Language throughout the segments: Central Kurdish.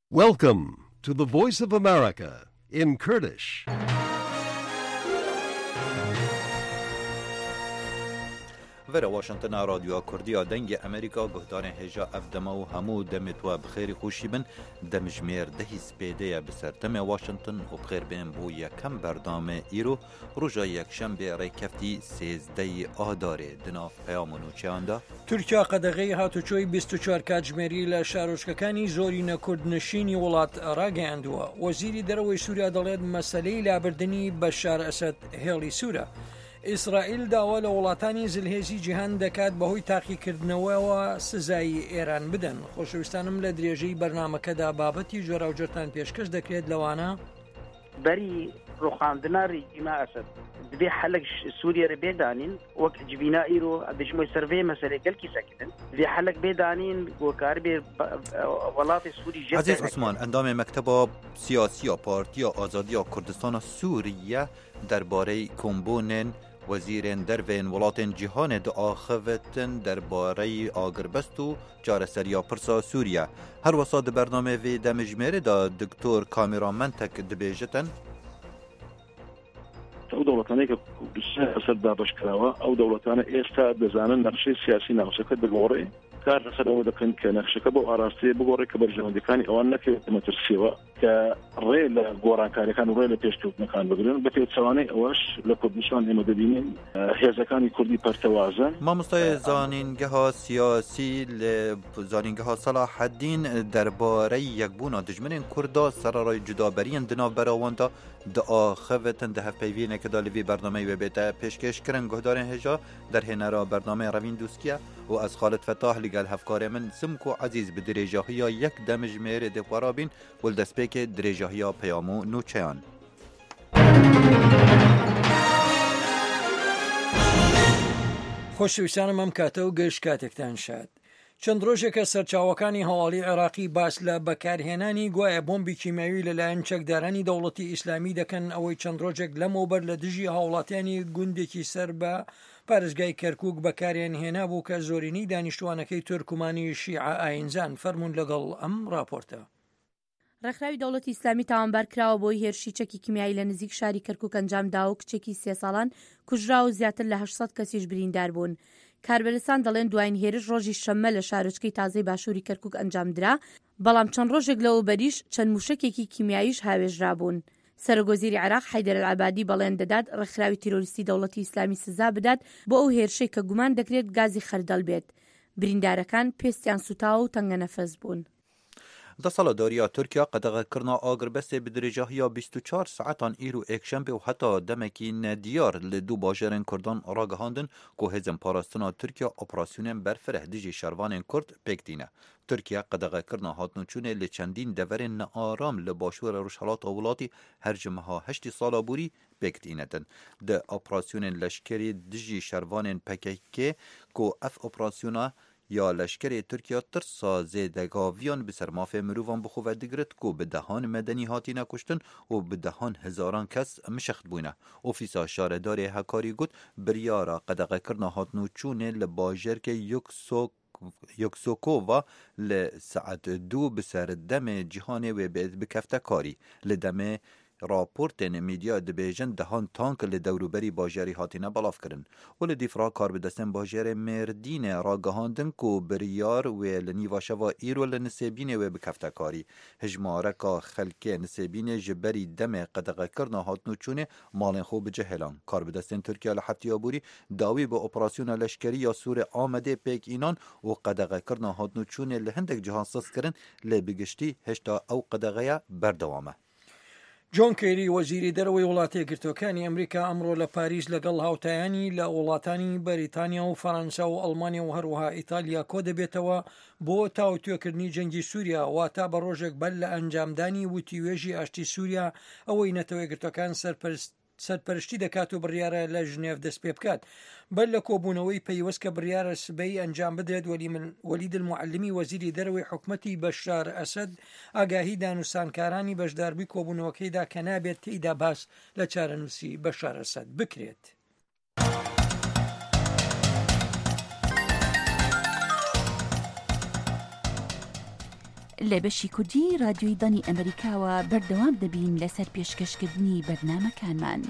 Welcome to the Voice of America in Kurdish. ورا واشنطن رادیو کردی دنگ امریکا گهدار هجا افدما و همو دمت و بخیر خوشی بن دمجمیر دهی سپیده بسرتم واشنطن و بخیر بین بو یکم بردام ایرو روژا یک شنبه ریکفتی 13 آداره دناف پیامونو چاندا تورکیا قەدەغەی هاتوچۆی 24 کاتژمێری لە شارۆچکەکانی زۆرینە کوردنشینی وڵات ڕاگەیاندووە. وەزیری دەرەوەی سووریا دەڵێت مەسەلەی لابردنی بەشار ئەسەد هێڵی سوورە. ئیسرائیل داوا لە وڵاتانی زلهێزی جیهان دەکات بەهۆی تاقیکردنەوەیەوە سزایی ئێران بدەن. خۆشەویستانم لە درێژەی بەرنامەکەدا بابەتی جۆراوجۆرتان پێشکەش دەکرێت لەوانە بەری ڕۆخاندنا ڕیژیما ئەسەد دبێ حەلەک سووریە بێدانین وەک جبینا ئیرۆ دژمۆی سەرڤێ مەسەلەی گەلکی سەکردن دبێ حەلەک بێدانین گۆکار بێ وڵاتی سووری ژێر. عزیز عثمان ئەندامێ مەکتەبە سیاسیە پارتیە ئازادیە کوردستانە سووریە دەربارەی کۆمبوونên وەزیرên dervên welatên cîhanê diaxivin derbareyî agiribest û careseriya pirsa Sûriye. Her wesa di bernamê vê demijmêrê da Diktor Kamîramentek dibêjitin ئەو دەوڵەتانەی کە ئەسەر دابەشکراوە ئەو دەوڵەتانە ئێستا دەزانن نەخشەی سیاسی ناوچەکە بگۆڕێ کار لەسەر ئەوە دەکەن کە نەخشەکە بۆ ئاراستەیە بگۆڕێ کە بەرژەوەندەکانی ئەوان نەکەوێت مەترسیەوە کە ڕێ لە گۆڕانکاریەکان و ڕێ لە پێشکەوتنەکان بگرن بە پێچەوانەی ئەوەش لە کوردستان ئێمە دەبینین هێزەکانی کوردی پەرتەوازن. مامۆستای زانینگەها سیاسی لە زانینگەها سەلاحەدین دەربارەی یەکبوونا دژمنên کوردا سەرەڕای جودابەریان دناو بەراواندا diaxivin di hevpeyvînekê li vî bernameyê wê bête pêşkêşkirin guhdarên hêja derhênera bernameyê Revîn Dûskiye û ez Xalit Fetah li gel hevkarê min Simk û Ezîz bi dirêjahiya yek demijmêrê dê xwe rabîn û li destpêkê dirêjahiya peyam û nûçeyan. خۆشەویستانم ئەم کاتە و گەشت کاتێکتان شاد. چەند ڕۆژێکە سەرچاوەکانی هەواڵی عێراقی باس لە بەکارهێنانی گوایە بۆمبی کیمیاوی لەلایەن چەکدارانی دەوڵەتی ئیسلامی دەکەن ئەوەی چەند ڕۆژێک لەمەوبەر لە دژی هاوڵاتیانی گوندێکی سەر بە پارێزگای کەرکووک بەکارێن هێنا بوو کە زۆرینەی دانیشتوانەکەی تورکمانی شیعە ئاینزان فەرموون لەگەڵ ئەم راپۆرتە. ڕێکخراوی دەوڵەتی ئیسلامی تاوانبار کراوە بۆی هێرشی چەکی کیمیایی لە نزیک شاری کەرکووک ئەنجامدا و کچێکی 3 ساڵان کوژرا و زیاتر لە 800 کەسیش بریندار بوون. کاربەرستان دەڵێن دوایین هێرش ڕۆژی شەممە لە شارۆچکەی تازەی باشووری کەرکووک ئەنجامدرا، بەڵام چەند ڕۆژێک لەوە بەریش چەند موشکێکی کیمیاییش هاوێژرا بوون. سەرۆگۆزیری عێراق حەیدەر العەبادی بەڵێن دەدات ڕێکخراوی تیرۆریستی دەوڵەتی ئیسلامی سزا بدات بۆ ئەو هێرشەی کە گومان دەکرێت گازی خەردەڵ بێت. بریندارەکان پێستیان سوتاوە و تەنگەنەفەس بوون. Da sala dariya Tirkiya qedexekirina agiribestê bi dirêjahiya 24 saetan îr û ekşembe û heta demekî nediyar li dû bajarên Kurdan ragihandin ku hêzên parastina Tirkiya operasyonên berfireh dijî şervanên Kurd pêk dîne. Tirkiya qedexekirina hatnûçûnê li çendîn deverên nearam li başûra Rojhilatê Welatî her ji meha 8 sala borî pêk dînetin. Di operasyonên leşkerî dijî şervanên PKK ku ev operasyona یا لشکری ترکیه ترسا زیدگاویان به سرمافه مروفان بخواه دگرد که به دهان مدنی هاتی نکشتن و به دهان هزاران کس مشخت بوینه. اوفیسا شاردار هکاری گوت بریارا قدقه کرنا هاتنو چونه لباجر که یکسوکووا لساعت 2 بسر دم جهانی و بکفته کاری لدمه راپورتên میدیا dibêjin dehan tank li dewroberî bajarî hatine belav kirin û li dîfra karbidestên bajarê Mêrdînê ragihandin ku biryar wê li nîva şeva îro li Nisêbînê wê bikefte karî. Hejmareka xelkê Nisêbînê ji berî demê qedexekirina hatnûçûnê malên xwe bicihêlan. Karbidestên Tirkiye li heftiya borî dawî bi operasyona leşkerî ya Sûrê Amedê pêk înan û qedexekirina hatnûçûnê li hindek cihan sız kirin lê bi giştî hêşta ew qedexeya berdewam e. جۆن کێری وەزیری دەرەوەی وڵاتە یەکگرتووەکانی ئەمریکا ئەمڕۆ لە پاریس لەگەڵ هاوتایانی لە وڵاتانی بەریتانیا و فەڕەنسا و ئەڵمانیا و هەروەها ئیتالیا کۆ دەبێتەوە بۆ تاوتوێکردنی جەنگی سووریا واتا بە ڕۆژێک بەر لە ئەنجامدانی وتیوێژی ئاشتی سووریا ئەوەی نەتەوە یەکگرتووەکان سەرپەرشتی دەکات و بڕیارە لە ژنێڤ دەست پێ بکات. بەر لە کۆبوونەوەی پەیوەست کە بڕیارە سبەی ئەنجام بدرێت وەلید المعلمی وەزیری دەرەوەی حکومەتی بەشار ئەسەد ئاگاهی دانووسانکارانی بەشداربووی کۆبوونەوەکەیدا کە نابێت تێیدا باس لە چارەنووسی بەشار ئەسەد بکرێت. لە بەشی کوردی رادیۆی دانی ئەمریکاوە بەردەوام دەبین لەسەر پێشکەشکردنی بەرنامەکانمان.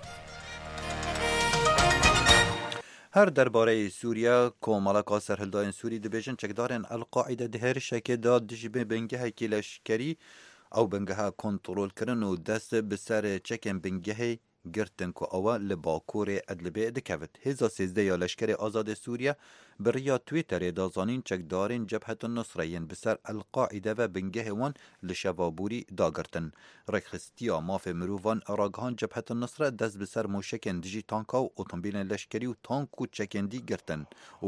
هر درباره سوریه کۆمەڵەکە سەرهەڵدایان سووری دەبێژن چەکدارên القاعده di هێرشێکê da dijî bê bingehekî leşkerî ew bingeha kontrolkirin û dest bi ser çekên bingehê girtin ku ew li Bakurê Idlibê dikevit. Hêza sêzdeh ya leşkerê azadê Sûriye bi riya Twitterê da zanîn çekdarên Cebhetun Nusra yên bi ser el-Qaîde ve bingehê wan li şevaborî dagirtin. Rêxistiya mafê mirovan ragihan Cebhetun Nusra dest bi ser mûşekên dijî tanka û otomobîlên leşkerî û tank û çekên dî girtin û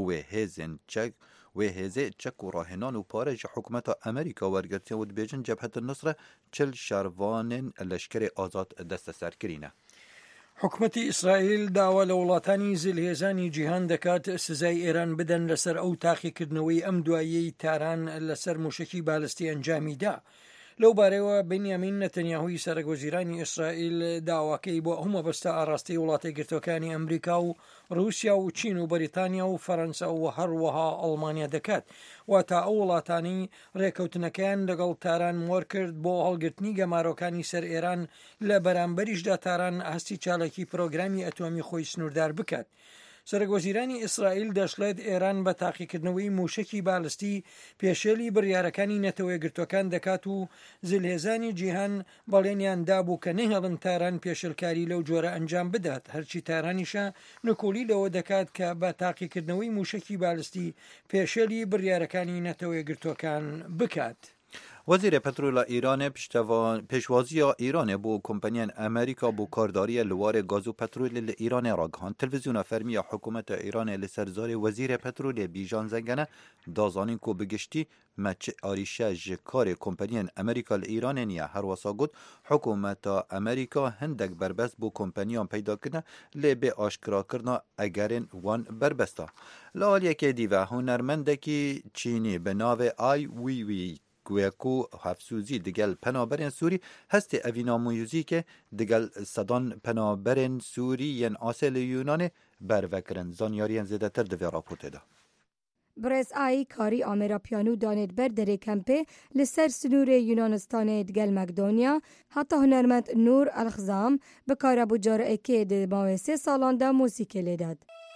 wê hêzê çek û rahênan û pare ji hikûmeta Amerîka wergirtiye û dibêjin Cebhetun Nusra 40 şervanên leşkerê azad desteserkirîne. حکومەتی ئیسرائیل داوا لە وڵاتانی زلهێزانی جیهان دەکات سزای ئێران بدەن لەسەر ئەو تاقیکردنەوەی ئەم دواییەی تاران لەسەر موشکی بالستی ئەنجامیدا. لەو بارەوە بنیامین نەتەنیاهوی سەرۆکوەزیرانی ئیسرائیل داواکەی بۆ هەمووبەستە ئاڕاستی وڵاتی گرتوەکانی ئەمریکا و رووسیا و چین و بەریتانیا و فەرەنسا و هەروەها ئەڵمانیا دەکات واتە ئەو وڵاتانی ڕێکەوتنەکەیان لەگەڵ تاران مۆر کرد بۆ هەڵگرتنی گەمارۆکانی سەر ئێران لە بەرامبەریشدا تاران هەستی چالاکی پرۆگرامی ئەتۆمی خۆی سنووردار بکات. سەرۆکوەزیرانی ئیسرائیل دەشڵێت ئێران بە تاقیکردنەوەی موشکی بالستی پێشێلی بڕیارەکانی نەتەوە گرتوەکان دەکات و زلهێزانی جیهان بەڵێنیان دابوو کە نەهێڵن تاران پێشلکاری لەو جۆرە ئەنجام بدات. هەرچی تارانیشە نکۆلی لەوە دەکات کە بە تاقیکردنەوەی موشکی بالستی پێشێلی بڕیارەکانی نەتەوە گرتوەکان بکات. وزیر پترولا ایران پیشوازی ایران بو کمپانیان امریکا بو کارداری لوار گاز و پترول ل ایران راگهان تلویزیون فرمی حکومت ایران لسرزار وزیر پترول بیژان زنگنه دازانین کو بگشتی مچ آریشه جکار کمپانیان امریکا ل ایران نیا هر وسا گفت حکومت امریکا هندک بربست بو کمپانیان پیدا کنه ل به آشکرا کردن اگرن وان بربستا لالیه که دیوه هنرمندکی چینی به ناو آی وی وی گویکو حفظوزی دگل پنابرین سوری هست اوینا مویوزی که دگل صدان پنابرین سوری ین آسل یونان بروکرن زانیارین زیده تر دوی راپورت ده. برز آی کاری آمرا پیانو دانید بر دره کمپه لسر سنور یونانستان دگل مکدونیا حتی هنرمند نور الخزام بکار ابو جارعه که ده ماه 3 سالان ده موسیقی لیدد.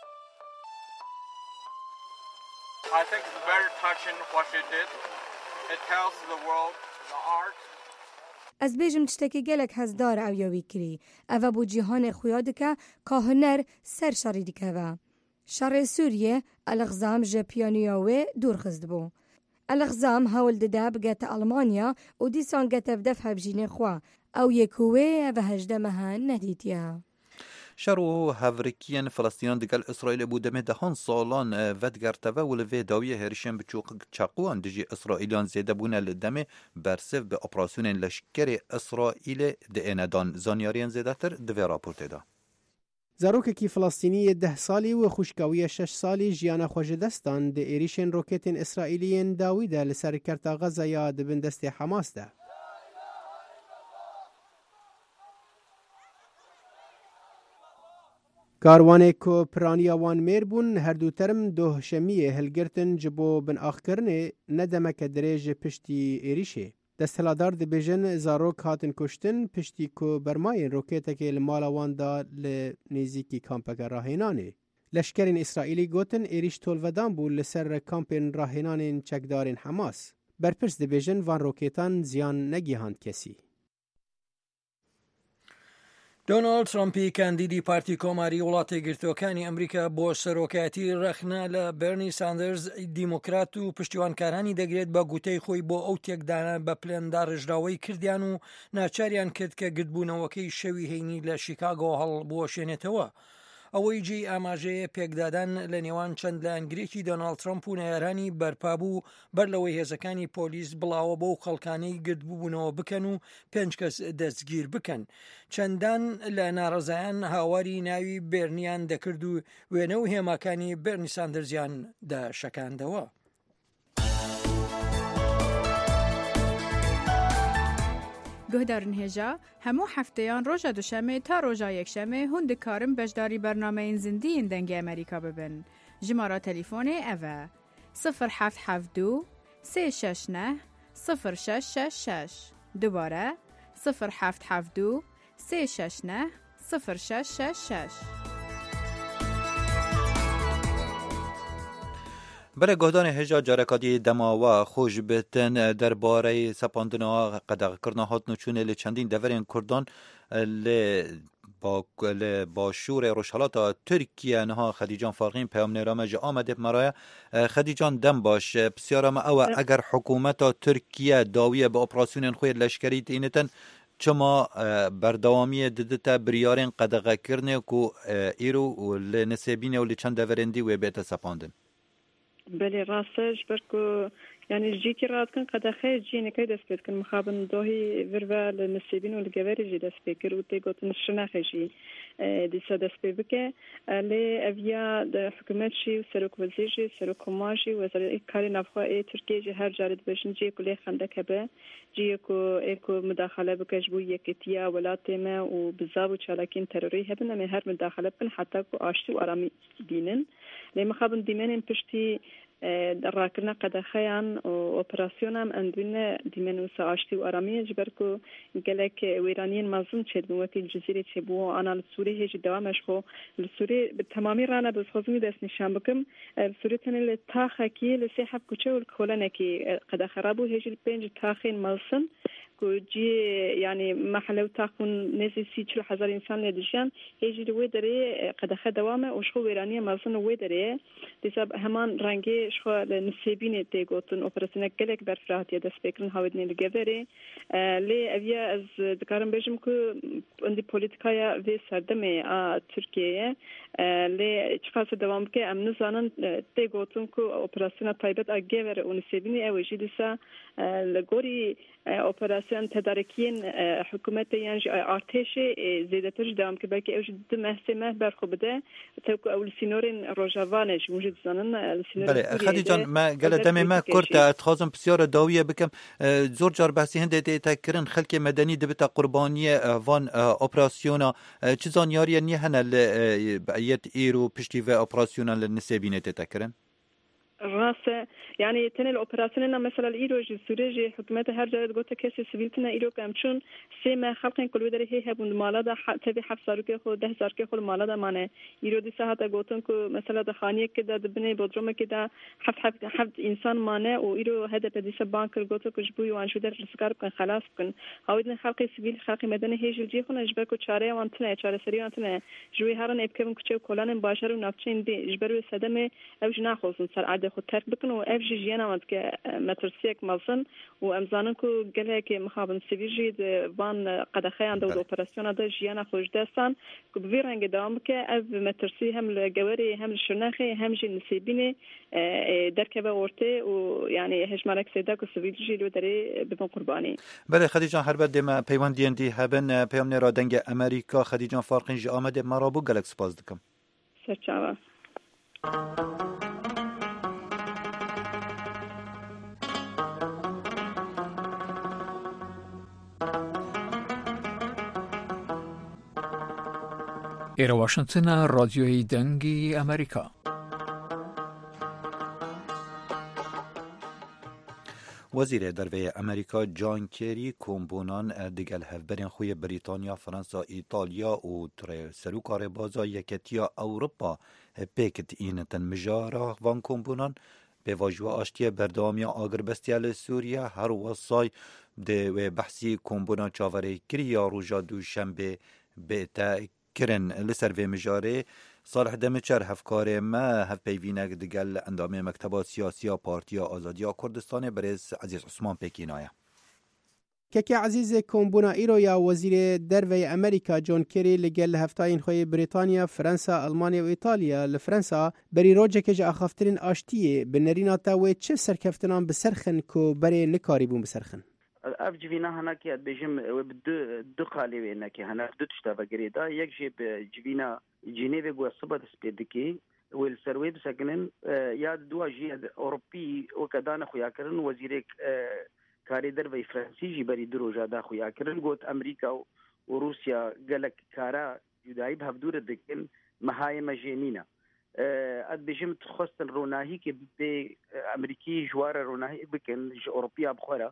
I think it's very touching what she did. It tells the world the art. از بیجم تشتکی گلک هزدار اویاوی کری اوه بو جیهان خویاد که هنر سر شری دیکه و شر سوریه الغزام جه پیانیاوه دور خزد بو. الغزام هول دده بگت آلمانیا و دیسان گت بدف هبجین خوا او یکوه و هجده مهان ندیدیا. شرو هفرکیان فلسطینان دگل اسرائیل بودمه دهان سالان ودگرتوه ولوی داوی هرشن بچوق چاقوان دجی اسرائیلیان زیده بونه لدمه برسف به اپراسیون لشکر اسرائیل ده ایندان زانیاریان زیده تر دوی راپورت ده. زاروککی فلسطینی 10 سالی و خوشکاوی 6 سالی جیانا خوشدستان ده ایریشن روکتین اسرائیلیین داویده لسر کرتا غزه یا دبن دست حماس ده. کاروانه کو پرانیا وان میربون هر دو ترم دو شمیه هلگرتن جبو بن آخکرنه ندمک دریج پشتی ایریشه. دستهلادار دی بیجن زاروک هاتن کشتن پشتی کو برماین روکیتا که المالا وان دا لنیزیکی کامپک راهینانه. لشکرین اسرائیلی گوتن ایریش تولودان بو لسر کامپین راهینان چکدارین حماس. برپرس دی بیجن وان روکیتان زیان نگیهاند کسی. دۆناڵد ترامپی کاندیدی پارتی کۆماری وڵاتی گرتوەکانی ئەمریکا بۆ سەرۆکایەتی ڕەخنا لە بەرنی ساندرز دیموکرات و پشتیوانکارانی دەگرێت بە گوتەی خۆی بۆ ئەو تێکدانە بە پلێندا ڕژراوەی کردیان و ناچاریان کرد کە گرتبوونەوەکەی شەوی هەینی لە شیکاگۆ هەڵبوەشێنێتەوە. ئەوەی جێی ئاماژەیە پێکدادان لە نێوان چەند لایەنگرێکی دۆناڵد ترامپ و نەیارانی بەرپابوو بەر لەوەی هێزەکانی پۆلیس بڵاوە بۆ خەڵکانەی گرتبوونەوە بکەن و 5 کەس دەستگیر بکەن. چەندان لە ناڕزایان هاواری ناوی بێرنیان دەکرد و وێنە و هێماکانی بێرنی ساندرزیان دەشەکاندەوە. گهدارن هجا همو هفتهان روژا دوشمه تا روژا یکشمه هون دکارم بجداری برنامه این زندین دنگ امریکا ببن. جمارا تلیفون اوه 0772 369 0666 دوباره 0772 369 0666. برای گهدان هجا جارکادی دماوا خوش بتن درباره سپاندنا قدغ کرنا هات نچونه لچندین دورین کردان با شور روشالات ترکیه نها خدیجان فارغین پیام نرامج آمده مرایه خدیجان دم باش بسیارم او اگر حکومت ترکیه داویه به اپراسیون خوی لشکری تینتن چما بردوامی ددتا بریارین قدغ کرنه کو ایرو لنسبینه و لچند دورندی و بیت سپاندن بله راستش برکو يعني جي كي راد كان قد خير جيني كي دسبت كان مخابن دوهي فيرفا للنسيبين والجواري جي دسبيكر وتي قوت نشنا خيجي دي سادسبي بك لي افيا د حكومت شي وسروك وزيجي سروك ماجي وزير كاري نافخا تركيا جي هر جارد بشن جي كلي خندك هبه جي اكو مداخله بك جبو يكتيا ولا تيما وبزاو تشالاكين تروري هبن من هر مداخله بن حتى كو اشتي وارامي دينن لي مخابن ديمن بشتي راكنا قد خيان اوبراسيونام اندوين ديمنو ساشتي وارامي جبركو قالك ويرانيين مازن تشد وكي الجزيره تشبو انا السوري هيج دوامش خو السوري بالتمامي رانا بسخوزني داس نشان بكم السوري تن التاخكي لسحب كوتشو الكولنكي قد خرابو هيج البنج تاخين مالسن جي يعني محلو تاخون نزي سيتشل حزار إنسان لدشان هيجي دويدري قد أخذ دوامه وشخو ويرانية مازن ويدري لسبب همان رنجي شخو النسيبين تيجوتن أوبراسيون كلك برفرات يدس بكرن هاودني الجبري لي أبيا از ذكرن بيجمكو عندي بوليتيكايا في سردمي تركيا لي شخص دوام كي أمن زانن تيجوتن كو أوبراسيون طيبت الجبر ونسيبيني أوجي لسا لغوري اوپراسیون تدارکین حکومت یعنی ارتش زیادتر دوام که بلکه اوج دمسمه برخو بده تو اول سینورین روجاوانش موجود زنن السینور بله خدیجان ما قال دم ما كرت اتخاذم بسياره داويه بكم زور جار بحثي هند تذكرن خلق مدني دبت قربانيه وان اوبراسيونا چزان ياري ني هنا بايت ايرو بشتي و اوبراسيونا للنسبين تذكرن راسه يعني تن الاوبراسيون مثلا الايروج سوريجي حكومه هر جاي قلت كيس سيفيلتنا ايرو كامشون سيما خلقن كل ودري هي هبون مالادا تبي حفصارو كه خو 10000 كه خو مالادا مانه ايرو دي ساعه قلتن كو مثلا دخانيه كده دبني بودروم كده حف انسان مانه و ايرو هذا بدي بانك قلت كو جبوي وان شو در سكار كن خلاص كن هاودن خلق سيفيل خلق مدني هي جلجي خو نجبر كو چاره وانتنه چاره سري وانتنه جوي هرن ابكم كو كولان باشر و نافچين دي جبر صدمه او جنا خوسن سر عاده خو ترك بكن و اف جي جينا وانت مترسيك مالسن و امزانن كو قالك مخابن سيفيجي بان قد خيان دو اوبراسيون دا جينا خوش دستان كو بفيرنج دامك اف مترسي هم الجواري هم الشناخي هم جي نسيبيني دركبه ورتي و يعني هجمارك سيدا كو سيفيجي لو دري ببن قرباني بله خدیجان هر بعد ما پیوند دی هبن پیام نرا دنگ امریکا خدیجان فارقین جی آمده مرابو گلک سپاس دکم سرچاوا ایرا واشنطن رادیوی دنگی امریکا وزیر دروی امریکا جان کری کومبونان دیگل هفبرین خوی بریتانیا فرانسا ایتالیا و سروکار بازا یکتیا اوروپا پیکت اینتن مجارا وان کومبونان به واجوه آشتی بردوامی آگربستیال سوریا هر وصای ده بحثی کومبونان چاوره کری یا روژا دوشنبه بیتا کرن لسر و مجاره صالح دمچر هفکار ما هف پیوینک دگل اندامه مکتبا سیاسی پارتی آزادی کردستان برز عزیز عثمان پیکینایا که عزیز کومبونا ایرو یا وزیر دروی امریکا جون کری لگل هفتاین خوی بریتانیا فرانسا آلمانیا و ایتالیا لفرانسا بری روجه که جا اخافترین آشتیه بنریناتا و چه سرکفتنان بسرخن که بری نکاری بون بسرخن اف جوینا هنا که بجم دو قالی و نکی هنا دو تشتا بگریدا یک جیب جوینا جنیو گو صبت سپیدکی ویل سروید سکنن یا دو جی اوروبی و کدان خویا کرن وزیر کاری در وی فرانسی جی بری درو جادا خویا کرن گوت امریکا و روسیا گلک کارا جدایی بهدور دکن مهای مجنینا اد بجم تخص روناهی که به امریکی جوار روناهی بکن اوروبیا بخورا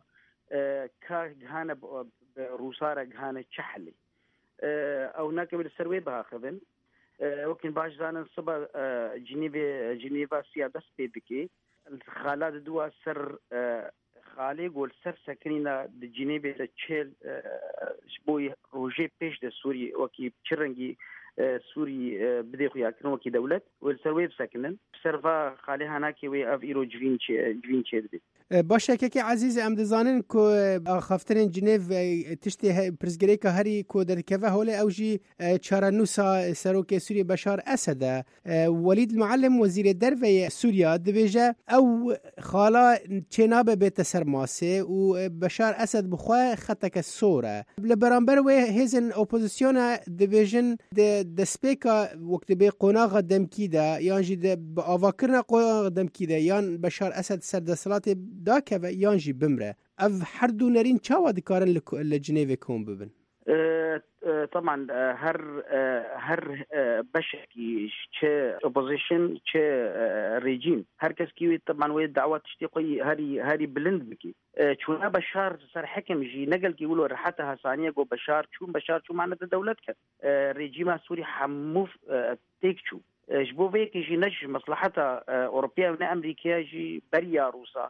كهانة بروسارة كهانة شحلي أو ناكب السروي بها خذن وكن باش زانن صبا جنيفا سيادة بيبكي الخالات دوا سر خالي قول سر سكنينا بجنيفا تشيل شبوي روجي بيش دا سوري وكي بشرنجي سوري بدي خويا كنو وكي دولت والسروي بسكنن سرفا خالي هناكي وي اف ايرو جوين تشي دبي باشه که عزیز ام دزانن که خفترین جنیو تشتی پرزگریکا هری کو درکوه هوله اوجی چارنوسا سروک سوریه بشار اسد ولید المعلم وزیر درو سوریا دبیجه او خالا چناب بیت سرماسه و بشار اسد بخواه خطک سوره لبرانبر و هزن اپوزیسیون دبیجن دسپیکا وقت بی قناغ دمکیده یانجی با آواکرنا قناغ دمکیده یان بشار اسد سردسلات دا که یانجی بمره اف هر دو نرین چاوا دکارن لجنیوه کون ببن طبعا هر بشكي چه opposition چه ريجيم هر كس كي طبعا وي دعوات تشتيقي هاري بلند بكي شونا بشار صار حكم جي نقل كي يقولوا رحتها ثانيه جو بشار شو معنى دولتك ريجيم سوري حموف تيكشو جبو فيك يجي نج مصلحتها اوروبيه وامريكيه جي بريا روسا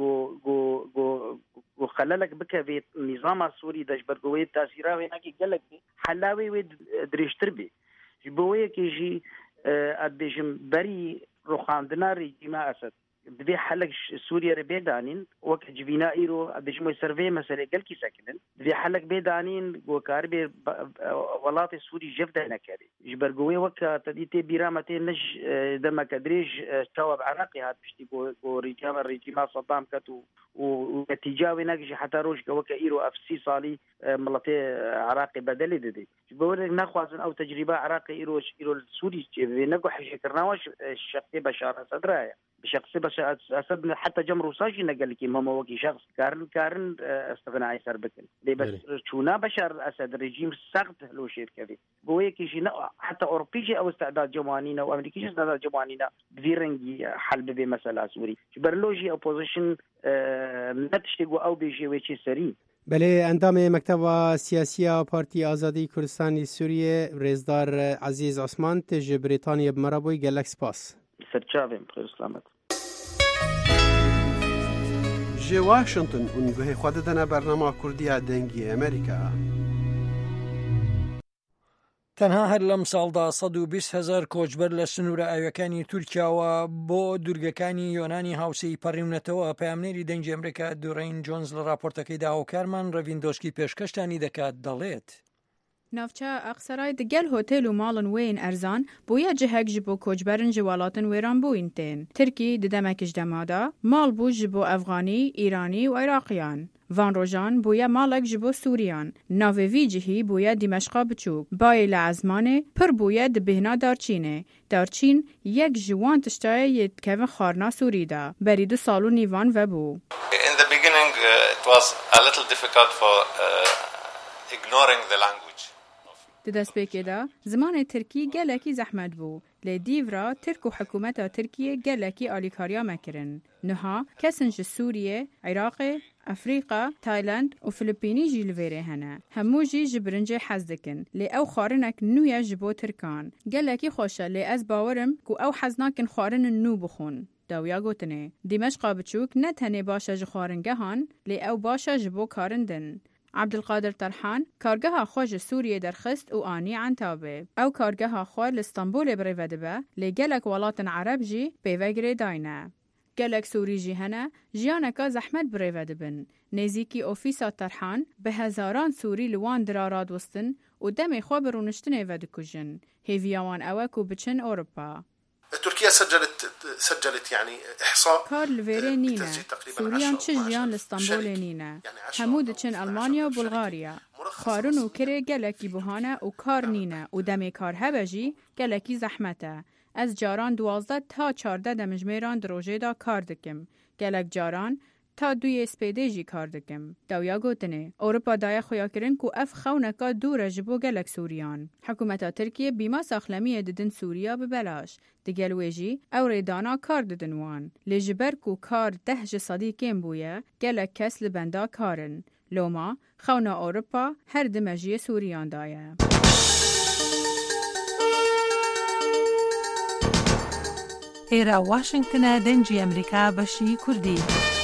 جو خلالك بك في النظام السوري داش برقوي تاثيره هناك قالك حلاوي ود دريشتر بي جبوي كيجي ادجم بري روخاندنا ريجيم اسد بدي حلق سوريا ربيدانين وقت جبينا ايرو ادجم سيرفي مساله قال كي ساكنين بدي حلق بيدانين وكاربي ولات سوري جفده نكاري جبرقوي وقت تديتي بيرامتي نج دما كدريج تواب عراقي هاد بشتي جو ريجيم صدام كتو ونتيجاوي ناقش حتى روج وك ايرو اف سي صالي ملتي عراقي بدل ددي بقول ناخذ او تجربه عراقي ايرو السوري نقو حشكرناوش الشخصي بشار اسد رايه بشخصي بشار اسد حتى جمرو ساجي نقال لك هم وكي شخص كارن استغنى يسر بكن بس شونا بشار اسد ريجيم سقط له شيء كذي بوي كيجي حتى اوروبيجي او استعداد جمانينا وامريكيش استعداد جمانينا بفيرنجي حل بمساله سوري برلوجي اوبوزيشن نتشتگو او بیجی ویچی سری بله اندام مکتب سیاسی پارتی آزادی کردستان سوریه رزدار عزیز عثمان تج بریتانیا بمرابوی گلکس پاس سرچاویم خیر سلامت جي واشنطن ونگوه خوددنا برنامه کردی دنگی امریکا تەنها هەر لەم ساڵدا 120,000 کۆچبەر لە سنوورە ئاویەکانی تورکیاوە بۆ دوورگەکانی یۆنانی هاوسەی پەڕیونەتەوە پامنێری دەنگی ئەمریکا دوڕین جۆنز لە راپۆرتەکەیدا هاوکارمان ڕەڤیندۆشکی پێشکەشتانی دەکات دەڵێت نافچە ئەقسەرای دگەل هۆتێل و ماڵن وێن ئەرزان بۆیە جهەک ji بۆ کۆچبەرن ji وڵاتن وێران بووین تێن ترکی ددەمەکیش دەمادا ماڵ بوو ji بۆ ئەفغانی ئیرانی و عێراقیان وان ڕۆژان بووە ماڵێک ji بۆ سووریان ناوێڤی جihî بووە دیمەشقا بچووک bayê لە ئەزمانê pir bûye dibêhna darçînê darçîn yek ji wan tiştayê yê dikevin xwarina Sûrî de berî 2 sal û nîvan vebû. In the beginning it was a little difficult for ignoring the language. Di destpêkê de zimanê Tirkî gelekî zehmet bû. Lê dîvra Tirk û hikûmeta Tirkiyê gelekî alîkariya mekirin. Niha kesin ji Sûriyê, Iraqê, Efrîqa, Tayland û Filipînî jî li vêrê hene. Hemû jî ji birincê hez dikin. Lê ew xwarinek nû ye ji bo Tirkan. Gelekî xweş e lê ez bawerim ku ew hez nakin xwarinin nû bixwin. Dawiya gotinê. Dîmeşqa biçûk ne tenê baş e ji xwaringehan, lê ew baş e ji bo karindin. عبدالقادر ترحان کارگاه خواج سوریه درخست و آنی عنتابه. او کارگاه خواج لستانبول بریوه دبه لی گلک ولاتن عرب جی پیوگری داینه. گلک سوری جی هنه جیانکا زحمت بریوه دبن. نزیکی اوفیسا ترحان به هزاران سوری لوان دراراد وستن و دم خواه برونشتنه و دکوژن. هیویاوان اوکو بچن اوروپا. تركيا سجلت يعني إحصاء كار لفيرينينا سوريان تشجيان لإسطنبول نينا همود تشن ألمانيا وبلغاريا خارون وكري جلكي بوهانا وكار نينا ودمي كار هبجي جلكي زحمته از جاران 12 تا 14 دمجميران دروجه دا كار دكم جلك جاران تا دوی سپیدێژی کار دکم. داویا گوتنێ ئەوروپا دایە خۆیاکردن و ئەف خەونەکە دوورە ji بۆ gelek Sûriyan. Hikûmeta Tirkiye bîma saxlemiyê didin Sûriya bi belaş. Digel wê jî ew rêdana kar didin wan. Lê ji ber ku kar deh ji sedîkên bûye, gelek kes li benda karin. Loma, xewna Ewropa her di mejiyê Sûriyan da ye. ئێرە واشنگتنە دەنگی ئەمریکا بەشی کوردی.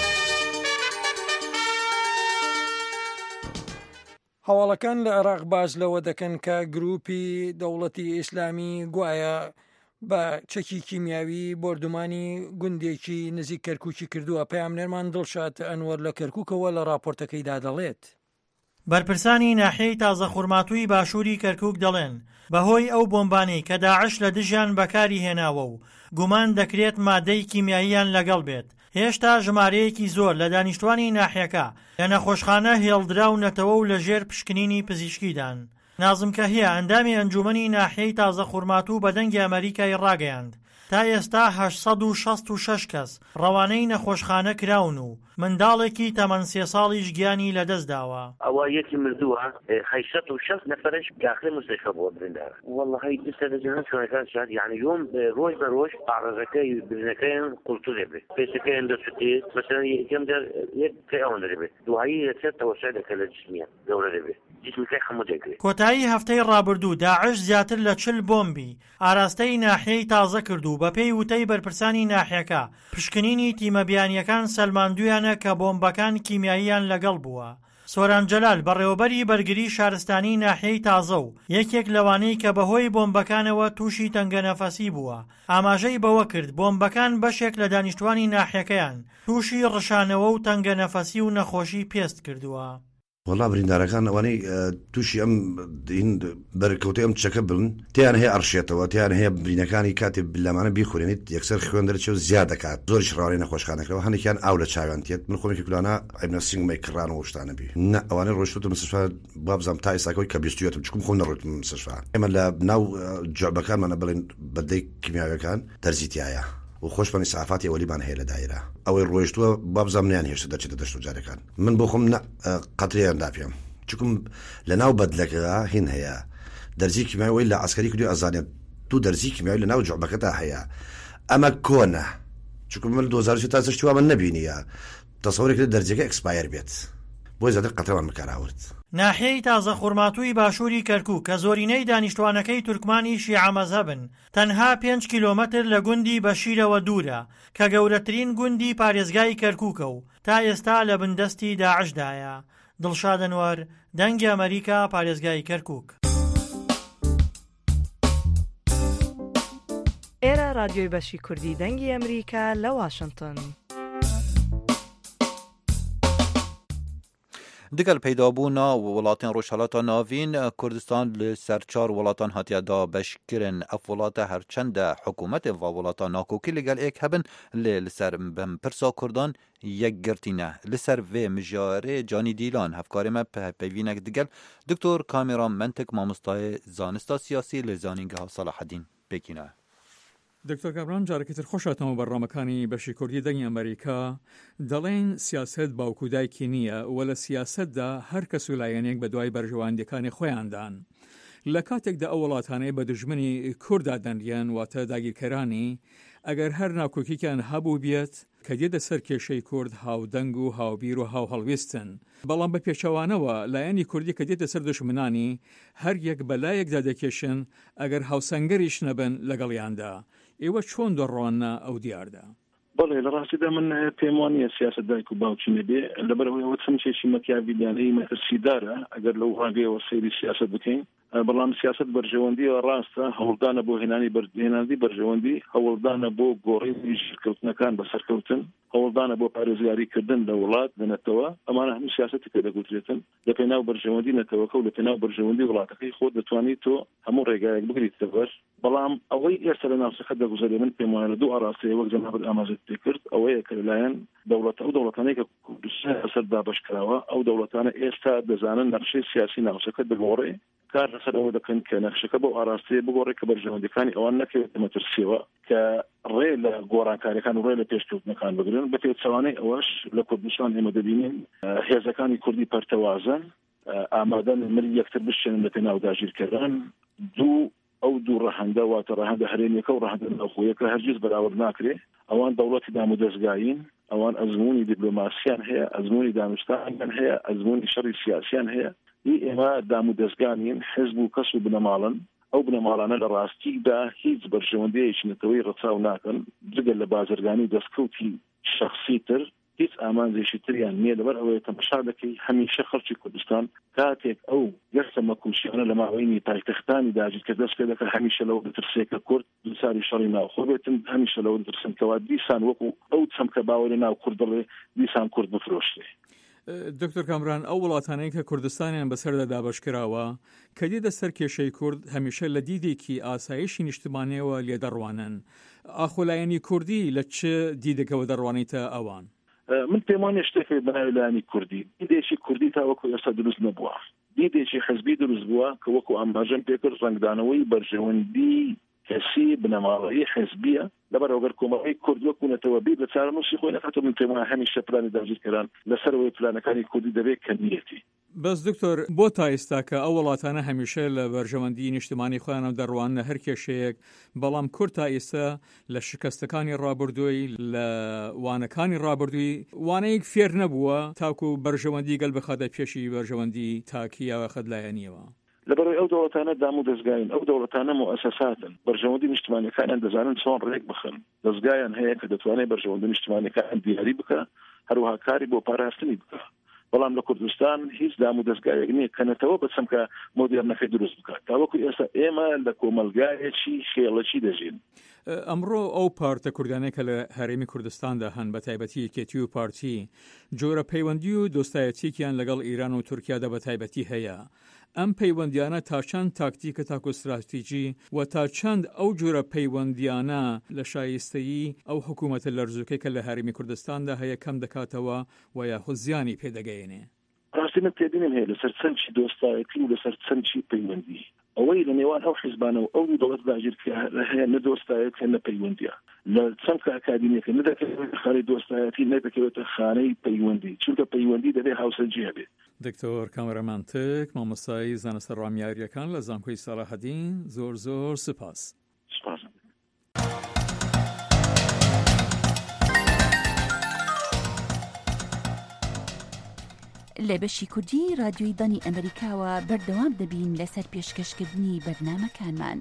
هەواڵەکان لە عێراق باز لەوە دەکەن کە گروپی دەوڵەتی ئیسلامی گوایە بە چەکی کیمیاوی بردومانی گوندێکی نزیک کەرکووکی کردووە. پەیامنەرمان دڵشاد ئەنوەر لە کەرکووکەوە لە راپۆرتەکەیدا دەڵێت. بەرپرسانی ناحیەی تازە خوڕماتووی باشووری کەرکووک دەڵێن بەهۆی ئەو بۆمبانەی کە داعش لە دژیان بەکاری هێناوە و گومان دەکرێت مادەی کیمیاییان لەگەڵ بێت. هێشتا ژمارەیەکی زۆر لە دانیشتوانی ناحیەکە لە نەخۆشخانە هێڵدراونەتەوە و لەژێر پشکنینی پزیشکیدان. نازم کەهیە ئەندامی ئەنجومەنی ناحیەی تازە خوڕماتوو بە دەنگی ئەمریکای ڕاگەیاند. تا ئێستا 866 کەس ڕەوانەی نەخۆشخانە کراون و منداڵێکی تەمەن 3 ساڵیش گیانی لەدەست داوە. ئەوە یەکی مردووە 860 نەفەرش داخل مستشفى بۆ بریندار. والله دسته دەجێنە چۆنەکان شاد یعنی یۆم ڕۆژ بە ڕۆژ ئاڕەزەکەی برنەکەیان قوڵتو دەبێت پێچەکەیان دەچێت مەسەڵەن یەکەم یەک ئەوەن دەبێت دوایی دەچێت تەوەسەدەکە لە جسمیان گەورە دەبێت جسمەکەی هەموو دەگرێت. کۆتایی هەفتەی ڕابردوو داعش زیاتر لە 40 بۆمبی ئاراستەی ناحیەی تازە کردو بە پێی وتەی بەرپرسانی ناحیەکە پشکنینی تیمە بیانیەکان سەلماندویانە کە بۆمبەکان کیمیاییان لەگەڵ بووە. سۆران جەلال بەڕێوەبەری بەرگری شارستانی ناحیەی تازە و یەکێک لەوانەی کە بەهۆی بۆمبەکانەوە تووشی تەنگەنەفەسی بووە ئاماژەی بەوە کرد بۆمبەکان بەشێک لە دانیشتوانی ناحیەکەیان تووشی ڕشانەوە و تەنگەنەفەسی و نەخۆشی پێست کردووە. وڵا بریندارەکان ئەوانەی تووشی ئەم بەرکەوتی ئەم چەکە بن تیان هەیە ئەڕشێتەوە تیان هەیە برینەکانی کاتێ لەمانە بیخورێنیت یەکسەر خوێن دەرەچێ و زیاد دەکات زۆریش ڕاوەڕێی نەخۆشخانەکەەوە هەندێکیان ئاو لە چاویانتێت من خۆمێکی کولانە ئەبنە سنگمەی کڕانەوە شتانە بی نە ئەوانەی ڕۆیشتوتە مستشفا بابزانم تا ئێستاکەوەی کە بیستوێتم چکم خۆم نەڕۆیتم مستشفا. ئێمە لە ناو جوعبەکانمانە بڵێن بەدەی کیمیاویەکان دەرزیتیایە و خۆشبانی سعافاتی ئەوەلیمان هەیە لە دایرە ئەوەی ڕۆیشتووە بابزانیان هێشتا دەچێتە دەشت و جارەکان من بۆ خۆم قەتریان داپێم چکم لە ناو بەدلەکەدا هین هەیە دەرزی کیمیاوی لە عسکەری کردی ئەزانێت دوو دەرزی کیمیاوی لە ناو جوعبەکەدا هەیە ئەمە کۆنە چکم من 2000 تا زشتوا من نبینیە تەسەوڕێک دەرجەکە ئەکسپایر بێت بۆی زیاتر قەتەوان بەکاراورد. ناحیەی تازە خوڕماتووی باشووری کەرکووک کە زۆرینەی دانیشتوانەکەی تورکمانی شیعە مەزهەبن تەنها 5 کیلۆمەتر لە گوندی بەشیرەوە دوورە کە گەورەترین گوندی پارێزگای کەرکووکە و تا ئێستا لە بندەستی داعشدایە. دڵشاد ئەنوەر دەنگی ئەمریکا پارێزگای کەرکووک. ئێرە رادیۆی بەشی کوردی دەنگی ئەمریکا لە واشنگتن. دگەل پەیدابوونا وڵاتên ڕۆژهەڵاتە ناوین کوردستان li ser 4 وڵاتان هاتیە دا بەشkirin ev وڵاتە herçende hikûmetên va وڵاتە nakokî li gel êk hebin lê li ser pirsa Kurdan yek girtîne. Li ser vê mijarê Canî Dîlan hevkarê me peyvînek digel Diktor Kameran Mentik mamostayê zanista siyasî li zanîngeha Salahedîn Pêkîne. دکتۆر کامران جارێکتر خۆشاتەوە بەڕامەکانی بەشی کوردی دەنگی ئەمریکا دەڵێن سیاست باوکودایکی نییە و لە سیاستدا هەر کەس و لایەنێک بە دوای بەرژەوەندەکانی خۆیاندان. لە کاتێکدا ئەو وڵاتانەی بە دژمنی کووردا دەنریان واتە داگیرکەرانی ئەگەر هەر ناکۆکییان هەبوو بێت کە دێتە سەر کێشەی کورد هاودەنگ و هاوبیر و هاو هەڵویستن بەڵام بە پێچەوانەوە لایەنی کوردی کە دێتە سەر دژمنانی هەر یەک بەلایەکدا دەکێشن ئەگەر هاوسەنگەریش نەبن لەگەڵیاندا. ئێوە چۆن دەڕۆانە ئەو دیاردا؟ بەڵێ لە ڕاستیدا من پێم وانە سیاست دایک و باوکی بێ لەبەرەوەی ئەوە چەند چێکی مەکیاویلیانەی مەترسیدارە ئەگەر لەو ڕاگەیەوە سەیری سیاست بکەین بەڵام سیاست بەرژەوەندیەوە ڕاستە هەوڵدانە بۆ هێنانی بەرژەوەندی هەوڵدانە بۆ گۆڕینی ژیرکەوتنەکان بەسەرکەوتن هەوڵدانە بۆ پارێزگاریکردن لە وڵات لەنەتەوە ئەمانە هەموو سیاسەتی کە دەگوترێتن لە پێناو بەرژەوەندی نەتەوەکە و لە پێناو بەرژەوەندی وڵاتەکەی خۆت دەتوانیت تۆ هەموو ڕێگایەک بگریتە بەر بەڵام ئەوەی ئێستا لە ناوچەکە دەگوزارێ من پێم وایە لە دوو ئاراستەیە وەک جەنابەت ئاماژەت پێ کرد ئەوەیە کە لەلایەن ئەو دەوڵەتانەی کە کوردستان بەسەر دابەشکراوە ئەو دەوڵەتانە ئێستا دەزانن نەخشەی سیاسی ناوچەکە دەگۆڕێ کار لەسەر ئەوە دەکەن کە نەخشەکە بۆ ئاراستەیە بگۆڕێت کە بەرژەوەندەکانی ئەوان نەکەوێت مەترسیەوە کە ڕێ لە گۆڕانکاریەکان و ڕێ لە پێشکەوتنەکان بگرن بە پێچەوانەی ئەوەش لە کوردستان ئێمە دەبینین هێزەکانی کوردی پەرتەوازن ئامادەن ملی یەکتر بشێنن لە پێناو داگیرکردن ئەو دوو ڕەهەندە واتە ڕەهەندە هەرێمیەکە و ڕەهەندە ناوخۆیەکە هەرگیز بەراورد ناکرێ ئەوان دەوڵەتی دامودەستگاین ئەوان ئەزمموی دیپلۆماسیان هەیە ئەزمموی دانوستانیان هەیە ئەزمموی شەڕی سیاسیان هەیە ئێمە دامودەستگانین حزب و کەس و بنەماڵن ئەو بنەماڵانە لە ڕاستیدا هیچ بەرژەوەندەیەکی نەتەوەی ڕەچاو ناکەن جگە لە بازرگانی دەستکەوتی شخصی تر هیچ ئامانجێکی تریان نییە لەبەر ئەوەیە تەماشا دەکەی هەمیشە خەڵکی کوردستان کاتێک ئەو یەکسەمە کوشیانە لە ماوەینی پایتەختانی داگیر کە دەست پێ دەکەن هەمیشە لەوە دەترسێکە کورد دووساری شەڕی ناوخۆ بێتن هەمیشە لەوە دەترسنکەوە دیسان وەکو ئەو چەمکە باوەڕی ناو کورد دەڵێ دیسان کورد بفرۆشتێ. دکتۆر کامران ئەو وڵاتانەی کە کوردستانیان بەسەردا دابەشکراوە کە دیدە سەر کێشەی کورد هەمیشە لە دیدێکی ئاسایشی نیشتمانیەوە لێدەڕوانن ئاخۆلایەنی کوردی لە چ دیدەکەوە دەڕوانیتە ئەوان؟ من پێم وانێ شتێکی بەناوی لایەنی کوردی دیدێکی کوردی تا وەکو ئێستا دروست نەبووە دیدێکی حزبی دروست بووە کە وەکو ئەمباژەم پێکرد ڕنگدانەوەی بەرژەوەندی کەسی بنەماڵەیی حزبیە لەبەر ئەوگەر کۆمەڵی کورد وەکوونەتەوە بیر لە چارەنووسی خۆی نەکاتەوە من پێم وایە هەمیشە پلانی داگیرکەران لەسەرەوەی پلانەکانی کوردی دەبێت کە نیەتی. بەس دکتۆر بۆ تا ئێستا کە ئەو وڵاتانە هەمیشە لە بەرژەوەندی نیشتمانی خۆیانەوە دەڕوانە هەر کێشەیەک بەڵام کورد تا ئێستا لە شکستەکانی ڕابردووی لە وانەکانی ڕابردووی وانەیەک فێر نەبووە تاکو بەرژەوەندی گەل بخاتە پێشی بەرژەوەندی تاکیەوە خەدلایەنیەوە. لەبەرەوەی ئەو دەوڵەتانە دامو دەستگاین ئەو دەوڵەتانە مؤسساتن بەرژەوەندی نیشتمانیەکانیان دەزانن چۆن ڕێک بخن دەستگایان هەیە کە دەتوانێت بەرژەوەندی نیشتمانیەکان دیاری بکە هەروەها کاری بۆ پاراستنی بکە بەڵام لە کوردستان هیچ دامو دەستگایەک نییە کەنەتەوە بەچەم کە مۆدێرنەکەی دروست بکات تاوەکو ئێستا ئێمە لە کۆمەلگایەکی خێڵەکی دەژین. ئەمڕۆ ئەو پارتە کوردانەی کە لە هەرێمی کوردستاندا هەن بە تایبەتی کێتی و پارتی جۆرە پەیوەندی و دۆستایەتیکیان لەگەڵ ئیران و تورکیادا بە تایبەتی هەیە ئەم پەیوەندیانە تا چەند تاکتیکە تاکو استراتیژی و تا چەند ئەو جۆرە پەیوەندیانە لە شایستەیی ئەو حکوومەتە لەرزووکەی کە لە هەرێمی کوردستاندا هەیە کەم دەکاتەوە و یاخود زیانی پێدەگەیەنێ. ڕاستی من پێبینم هەیە لەسەر چەندی دۆستایەتی و لەسەر چەندی پەیوەندی ئەوەی لە نێوان ئەو حیزبانە و ئەو دەوڵەت داگیرکە هەیە نە دۆستایەت نە پەیوەندیە لە چەند ئاکادمیەکە نەدەکەوێت خانەی دۆستایەتی نەدەکەوێتە خانەی پەیوەندی چونکە پەیوەندی دەبێت هاوسەرجیە بێت. دکتۆر کامەرەمانتک مامۆستای زانستە ڕامیاریەکان لە زانکۆی ساڵاحەدین زۆر زۆر سپاس. سپاس. لە بەشی کوردی رادیۆی دانی ئەمریکاوە بەردەوام دەبین لەسەر پێشکەشکردنی بەرنامەکانمان.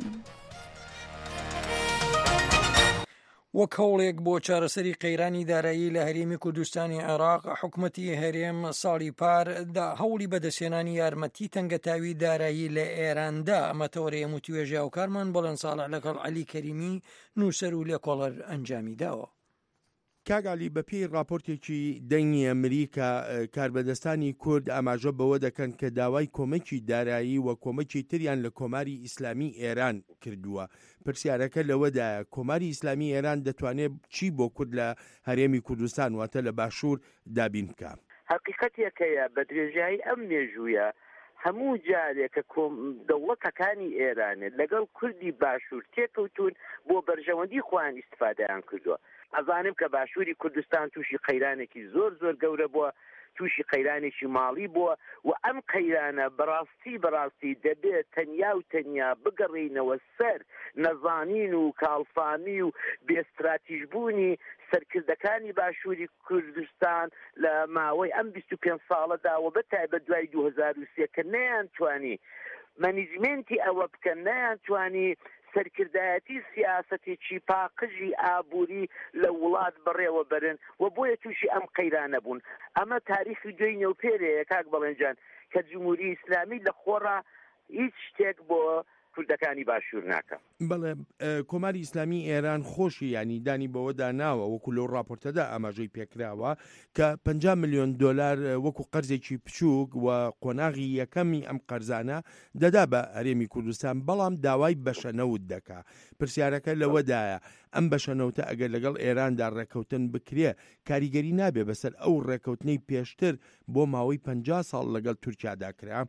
وەک هەوڵێک بۆ چارەسەری قەیرانی دارایی لە هەرێمی کوردستانی عێراق حکوومەتی هەرێم ساڵی پاردا هەوڵی بەدەستێنانی یارمەتی تەنگەتاوی دارایی لە ئێراندا ئەمە تەوەرەیە موتیوێژی هاوکارمان بەڵێن ساڵح لەگەڵ عەلی کەریمی نووسەر و لێکۆڵەر ئەنجامی داوە. کاگالی بەپی راپۆرتێکی دەنگی ئەمریکا کاربەدەستانی کورد ئاماژە بەوە دەکەن کە داوای کۆمەکی دارایی و کۆمەکی تریان لە کۆماری ئیسلامی ئێران کردووە. پرسیارەکە لەوەدایە کۆماری ئیسلامی ئێران دەتوانێت چی بۆ کورد لە هەرێمی کوردستان واتە لە باشوور دابین بکە. حقیقەتێکەیە بە درێژایی ئەم مێژوویە هەموو جارێکە دەوڵەتەکانی ئێرانێت لەگەڵ کوردی باشوور تێکەوتون بۆ بەرژەوەندی خۆیان ئیستفادەیان کردووە. ئەزانم کە باشووری کوردستان تووشی قەیرانێکی زۆر زۆر گەورە بووە تووشی قەیرانێکی ماڵی بووە و ئەم قەیرانە بەڕاستی دەبێت تەنیا و تەنیا بگەڕینەوە سەر نەزانین و کاڵفامی و بێستراتیژبوونی سەرکردەکانی باشووری کوردستان لە ماوەی ئەم 25 ساڵەداوە بەتایبەت دوای 2003 کە نەیانتوانی مەنیجمنتی ئەوە بکەن نەیانتوانی سەرکردایەتی سیاسەتێکی پاقژی ئابووری لە وڵات بەڕێوە بەرن و بۆیە تووشی ئەم قەیرانە بوون. ئەمە تاریخی دوای نێوپێرەیە کاک بەڵێنجان کە جمهوری ئیسلامی لە خۆڕا هیچ شتێک بۆ کوردەکانی باشوور ناکە. بەڵێ کۆماری ئیسلامی ئێران خۆشی ینی دانی بەوەدا ناوە وەکو لەو راپۆرتەدا ئاماژەی پێکراوە کە 50 ملیۆن دلار وەکو قەرزێکی بچووک و قۆناغی یەکەمی ئەم قەرزانە دەدا بە هەرێمی کوردستان بەڵام داوای بەشەنەوت دەکا. پرسیارەکە لەوەدایە ئەم بەشەنەوتە ئەگەر لەگەڵ ئێراندا ڕێکەوتن بکرێ کاریگەری نابێ بەسەر ئەو ڕێکەوتنەی پێشتر بۆ ماوەی 50 ساڵ لەگەڵ تورکیادا کرا.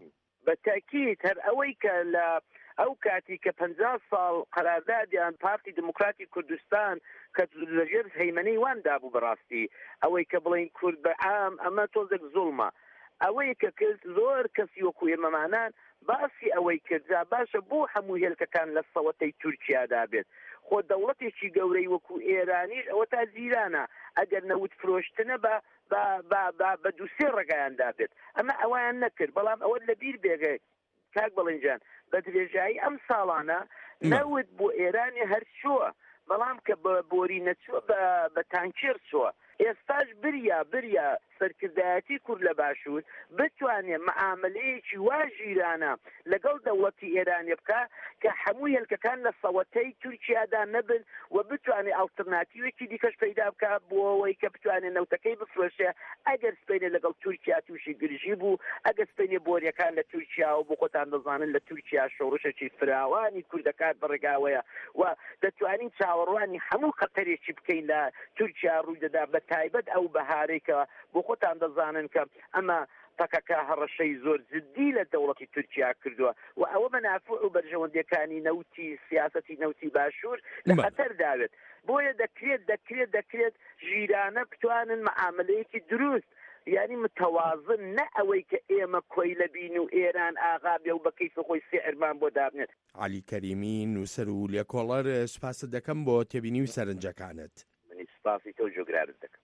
بە تاکید هەر ئەوەی کە لە ئەو کاتی کە 50 ساڵ قەراردادیان پارتی دموکراتی کوردستان کە لەژێر هەیمەنەی واندا بوو بەڕاستی ئەوەی کە بڵین کورد بەعام ئەمە تۆزێک زوڵمە ئەوەی کە کرد زۆر کەسی وەکو ئێمەمانان باسی ئەوەی کردجا باشە بۆ هەموو هێلکەکان لە سەوەتەی تورکیادا بێت خۆ دەوڵەتێکی گەورەی وەکو ئێرانیش ئەوە تا زیرانە ئەگەر نەوت فرۆشتنە بە دووسێ ڕێگایاندا بێت ئەمە ئەویان نەکرد بەڵام ئەوە لە بیر بێگەی کاک بەڵێنجان بە درێژایی ئەم ساڵانە نەوت بۆ ئێرانی هەر چووە بەڵام کە بە بۆری نەچووە بە تانکێر چووە ئێستاش بریا سەرکردایەتی کورد لە باشوور بتوانێت معاملەیەکی واژیرانە لەگەڵ دەوڵەتی ئێرانی بکە کە هەموو هێلکەکان لە سەوەتەی تورکیادا نەبن و بتوانێت ئالتەرناتیوێکی دیکەش پەیدا بکە بۆ ئەوەی کە بتوانێت نەوتەکەی بفرۆشێ ئەگەر سپێنێ لەگەڵ تورکیا تووشی گرژی بوو ئەگەر سپێنێ بۆریەکان لە تورکیا و بۆ خۆتان دەزانن لە تورکیا شۆڕشێکی فراوانی کوردەکان بەڕێگاوەیە و دەتوانین چاوەڕوانی هەموو خەتەرێکی بکەین لە تورکیا ڕووی دەدا بە تایبەت ئەو بەهارێکە بۆ خۆتان دەزانن کە ئەمە تەکەکە هەڕەشەی زۆر جدی لە دەوڵەتی تورکیا کردووە و ئەوە مەنافع و بەرژەوەندەکانی نەوتی سیاسەتی نەوتی باشوور لە خەتەر داوێت بۆیە دەکرێت ژیرانە بتوانن معاملەیەکی دروست یعنی متەوازن نە ئەوەی کە ئێمە کۆی لە بین و ئێران ئاغا بێ و بە کەیف خۆی سێعرمان بۆ دابنێت. علی کەریمی نووسەر و لێکۆڵەر سوپاست دەکەم بۆ تێبینی و سەرنجەکانت. منی سپاسی تۆ جۆگرارت دەکەم.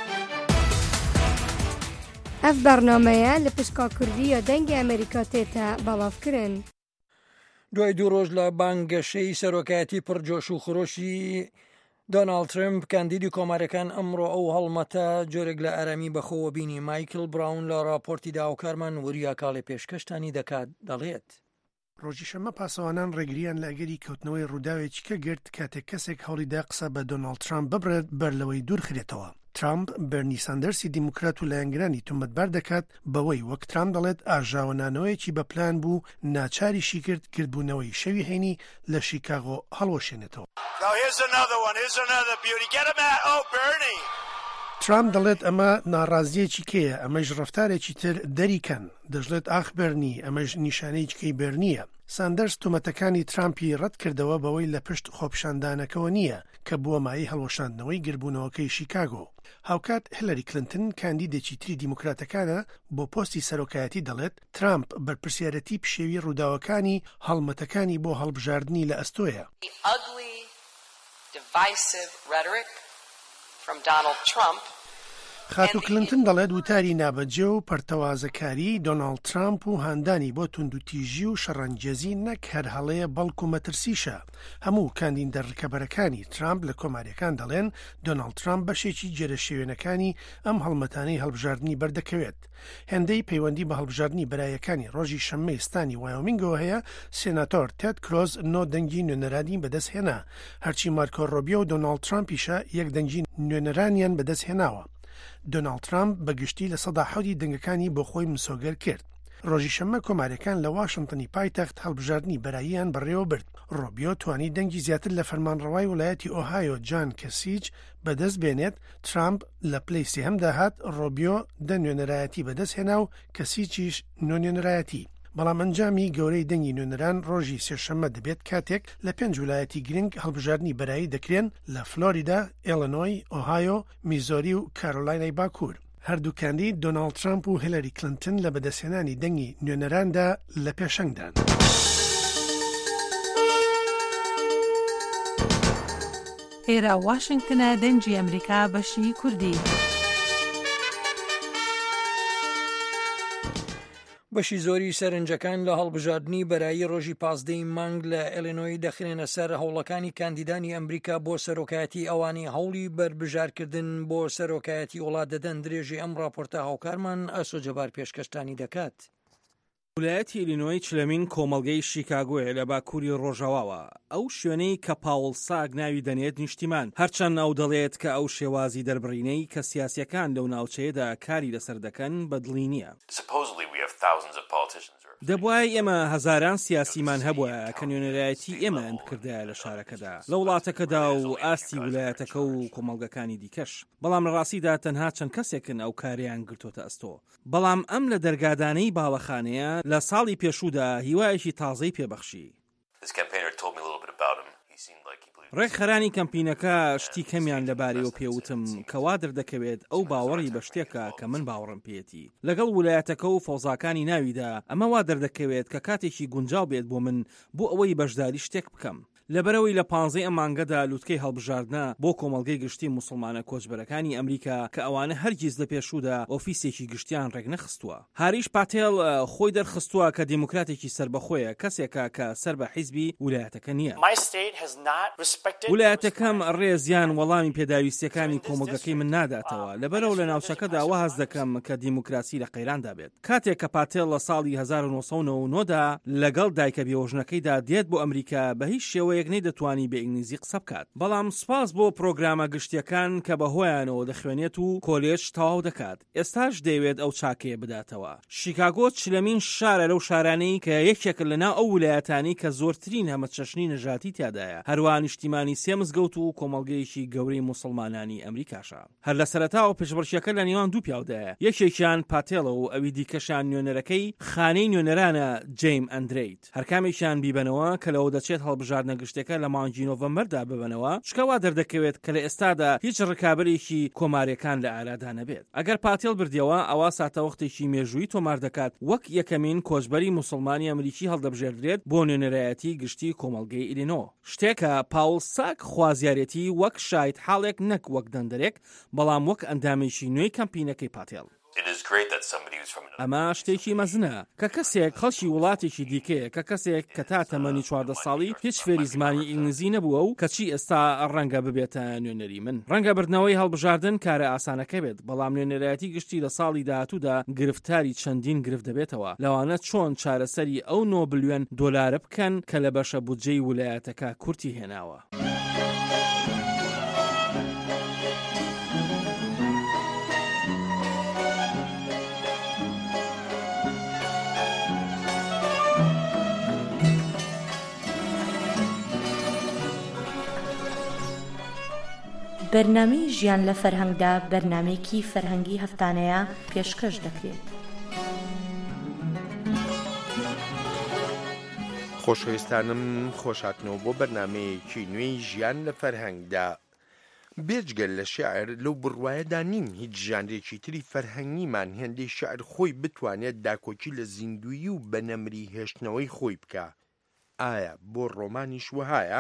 ئەف بەرنامەیە لە پشکا کوردی یا دەنگی ئەمریکا تێتە بەڵاوکردن. دوای دوو ڕۆژ لە بانگەشەی سەرۆکایەتی پڕجۆش و خۆشی دۆناڵد ترمپ کاندیدی کۆمارەکان ئەمڕۆ ئەو هەڵمەتە جۆرێک لە ئارامی بەخۆوە بینی. مایکل براون لە راپۆرتی داوکارمان وریە کاڵێ پێشکەشتانی دەکات دەڵێت. ڕۆژی شەمە پاسەوانان ڕێگریان لە ئەگەری کەوتنەوەی ڕووداوێکی کە گرت کاتێک کەسێک هەوڵیدا قسە بە دۆناڵد ترامپ ببرێت بەرلەوەی دوور خرێتەوە. ترامپ بەرنی ساندەرسی دیموکرات و لایەنگرانی تومەتبار دەکات بەوەی وەک ترامپ دەڵێت ئاژاوەنانەوەیەکی بە پلان بوو ناچاریشی کرد کردبوونەوەی شەوی هەینی لە شیکاگۆ هەڵوەشێنێتەوە. ترامپ دەڵێت ئەمە ناڕازیەکی کێیە ئەمەش ڕەفتارێکی تر دەریکەن دەژڵێت ئاخ بەرنی ئەمەش نیشانەیەکی بەرنیە. ساندەرس تومەتەکانی ترامپی ڕەت کردەوە بەوەی لە پشت خۆپشاندانەکەەوە نییە کە بووە مای هەڵوەشاندنەوەی گربوونەوەکەی شیکاگۆ. هاوکات هیلاری کلنتن کاندیدێکی تری دیموکراتەکانە بۆ پۆستی سەرۆکایەتی دەڵێت ترامپ بەرپرسیارەتی پشێوی ڕووداوەکانی هەڵمەتەکانی بۆ هەڵبژاردننی لە ئەستۆیە. خاتو کلنتن دەڵێت وتاری نابەجێ و پەرتەوازەکاری دۆناڵد ترامپ و هاندانی بۆ توندوتیژی و شەڕەنجەزی نەک هەر هەڵەیە بەڵکو و مەترسیشە. هەموو کاندیدە ڕکەبەرەکانی ترامپ لە کۆماریەکان دەڵێن دۆناڵد ترامپ بەشێکی جێرە شێوێنەکانی ئەم هەڵمەتانەی هەڵبژاردننی بەردەکەوێت. هێندەی پەیوەندی بە هەڵبژاردننی بەرایەکانی ڕۆژی شەممەی ستانی وایۆمینگەوە هەیە. سێناتۆر تێد کرۆز 9 دەنگی نوێنەرانی بەدەست هێنا هەرچی مارکۆ ڕۆبیۆ و دۆناڵد ترامپیشە 1 دەنگی نوێنەرانیان بەدەست هێناوە. دۆناڵد ترامپ بەگشتی لە 170 دەنگەکانی بۆ خۆی مسۆگەر کرد. ڕۆژی شەممە کۆماریەکان لە واشنگتنی پایتەخت هەڵبژاردننی بەراییان بەڕێوە برد. ڕۆبیۆ توانی دەنگی زیاتر لە فەرمانڕەوای وڵایەتی ئۆهایۆ جان کەسیج بەدەست بێنێت. ترامپ لە پلەی سێهەمدا هات ڕۆبیۆ 10 نوێنەرایەتی بەدەست هێنا و کەسیچیش 9 نوێنەرایەتی. بەڵام ئەنجامی گەورەی دەنگی نوێنەران ڕۆژی سێشەممە دەبێت کاتێک لە 5 ویلایەتی گرنگ هەڵبژاردننی بەرایی دەکرێن لە فلۆریدا، ئێلنۆی، ئۆهایۆ، میزۆری و کارۆلاینای باکوور. هەردوو کاندید دۆناڵد ترامپ و هیلاری کلنتن لە بەدەستهێنانی دەنگی نوێنەراندا لە پێشەنگدان. ئێرە واشنگتنە دەنگی ئەمریکا بەشی کوردی. بەشی زۆری سەرنجەکان لە هەڵبژاردننی بەرایی ڕۆژی 15 مانگ لە ئێلینۆی دەخرێنە سەر هەوڵەکانی کاندیدانی ئەمریکا بۆ سەرۆکایەتی ئەوانی هەوڵی بربژارکردن بۆ سەرۆکایەتی وڵات دەدەن. درێژی ئەم راپۆرتە هاوکارمان ئەسۆ جەبار پێشکەشتانی دەکات. ویلایەتی ئیلینۆی چلەمین کۆمەڵگەی شیکاگۆیە لە باکووری ڕۆژەواوە. ئەو شوێنەی کە پاوڵ ساگ ناوی دەنێت نیشتیمان هەرچەند ئەو دەڵێت کە ئەو شێوازی دەربڕینەی کە سیاسیەکان لەو ناوچەیەدا کاری لەسەر دەکەن بەدڵی نییە. Supposedly we have thousands دەبوای ئێمە هەزاران سیاسیمان هەبووە کە نوێنەرایەتی ئێمەیان بکردایە لە شارەکەدا لە وڵاتەکەدا و ئاستی ویلایەتەکە و کۆمەڵگەکانی دیکەش بەڵام لە ڕاستیدا تەنها چەند کەسێکن ئەو کاریان گرتوتە ئەستۆ بەڵام ئەم لە دەرگادانەی باوەخانەیە لە ساڵی پێشوودا هیوایەکی تازەی پێبەخشی ڕێکخەرانی کەمپینەکە شتی کەمیان لەبارەوە پێوتم کەوا دەردەکەوێت ئەو باوەڕی بە شتێکە کە من باوەڕم پێێتی لەگەڵ ویلایەتەکە و فەوزاکانی ناویدا ئەمە وا دەردەکەوێت کە کاتێکی گونجاو بێت بۆ من بۆ ئەوەی بەشداری شتێک بکەم لەبەرەوەی لە 15 ئەم مانگەدا لوتکەی هەڵبژاردنە بۆ کۆمەڵگەی گشتی موسڵمانە کۆچبەرەکانی ئەمریکا کە ئەوانە هەرگیز لە پێشوودا ئۆفیسێکی گشتیان ڕێک نەخستووە هاریش پاتێڵ خۆی دەرخستووە کە دیموکراتێکی سربەخۆیە کەسێکە کە سەر بە حیزبی ویلایەتەکە نییە ویلایەتەکەم ڕێزیان وەڵامی پێداویستیەکانی کۆمەڵگەکەی من ناداتەوە لەبەرەوە لە ناوچەکەدا وەهەز دەکەم کە دیموکراسی لە قەیراندا بێت کاتێک کە پاتێڵ لە ساڵی 1990دا لەگەڵ دایکە بێوەژنەکەیدا دێت بۆ ئەمریکا بە هیچ شێوەیەک نەیدەتوانی بە ئینگلیزی قسە بکات بەڵام سپاس بۆ پرۆگرامە گشتیەکان کە بەهۆیانەوە دەخوێنێت و کۆلێج تەواو دەکات ئێستاش دەیەوێت ئەو چاکەیە بداتەوە شیکاگۆ چلەمین شارە لەو شارانەی کە یەکێک لەناو ئەو ویلایەتانی کە زۆرترین هەمەچەشنی نەژاتی تیادایە هەروە نیشتیمانی سێ مزگەوت و کۆمەڵگەیەکی گەورەی موسڵمانانی ئەمریکاشە هەر لە سەرەتاوە پێشبڕکێکە لە نێوان دوو پیاودایە یەکێکیان پاتێڵە و ئەوی دیکەشان نوێنەرەکەی خانەی نوێنەرانە جەیم ئەندرەیت هەرکامێکیان بیبەنەوە کە لەوە دەچێت هەڵبژاردنە گشتەکە لە مانگی نۆڤەمبەردا ببنەوە شکەوا دەردەکەوێت کە لە ئێستادا هیچ ڕکابەرێکی کۆمارەکان لە ئارادا نەبێت ئەگەر پاتێڵ بردیەوە ئەوە ساتەوەختێکی مێژووی تۆمار دەکات وەک یەکەمین کۆچبەری موسڵمانی ئەمریکی هەڵدەبژێردرێت بۆ نوێنەرایەتی گشتی کۆمەڵگەی ئیلینۆ شتێکە پاول ساک خوازیارەتی وەک شایت حاڵێک نەک وەک دەندەرێک بەڵام وەک ئەندامێکی نوێی کەمپینەکەی پاتێڵ ئەمە شتێکی مەزنە کە کەسێک خەڵکی وڵاتێکی دیکەیە کە کەسێک کە تا تەمەنی 14 ساڵی هیچ فێری زمانی ئینگلیزی نەبووە و کەچی ئێستا ڕەنگە ببێتە نوێنەری من ڕەنگە بردنەوەی هەڵبژاردن کارە ئاسانەکە بێت بەڵام نوێنەرایەتی گشتی لە ساڵی داهاتوودا گرفتاری چەندین گرفت دەبێتەوە لەوانە چۆن چارەسەری ئەو 9 بلیۆن دۆلارە بکەن کە لە بەشە بودجەی ویلایەتەکە کورتی هێناوە بەرنامەی ژیان لە فەرهەنگدا بەرنامەیەکی فەرهەنگی هەفتانەیە پێشکەش دەکرێت. خۆشەویستانم خۆشاتنەوە بۆ بەرنامەیەکی نوێی ژیان لە فەرهەنگدا. بێجگەل لە شێعر لەو بڕوایەدا نین هیچ ژانرێکی تری فەرهەنگیمان هێندەی شێعر خۆی بتوانێت داکۆکی لە زیندویی و بەنەمری هێشتنەوەی خۆی بکە. ئایا بۆ ڕۆمانیش وهایە؟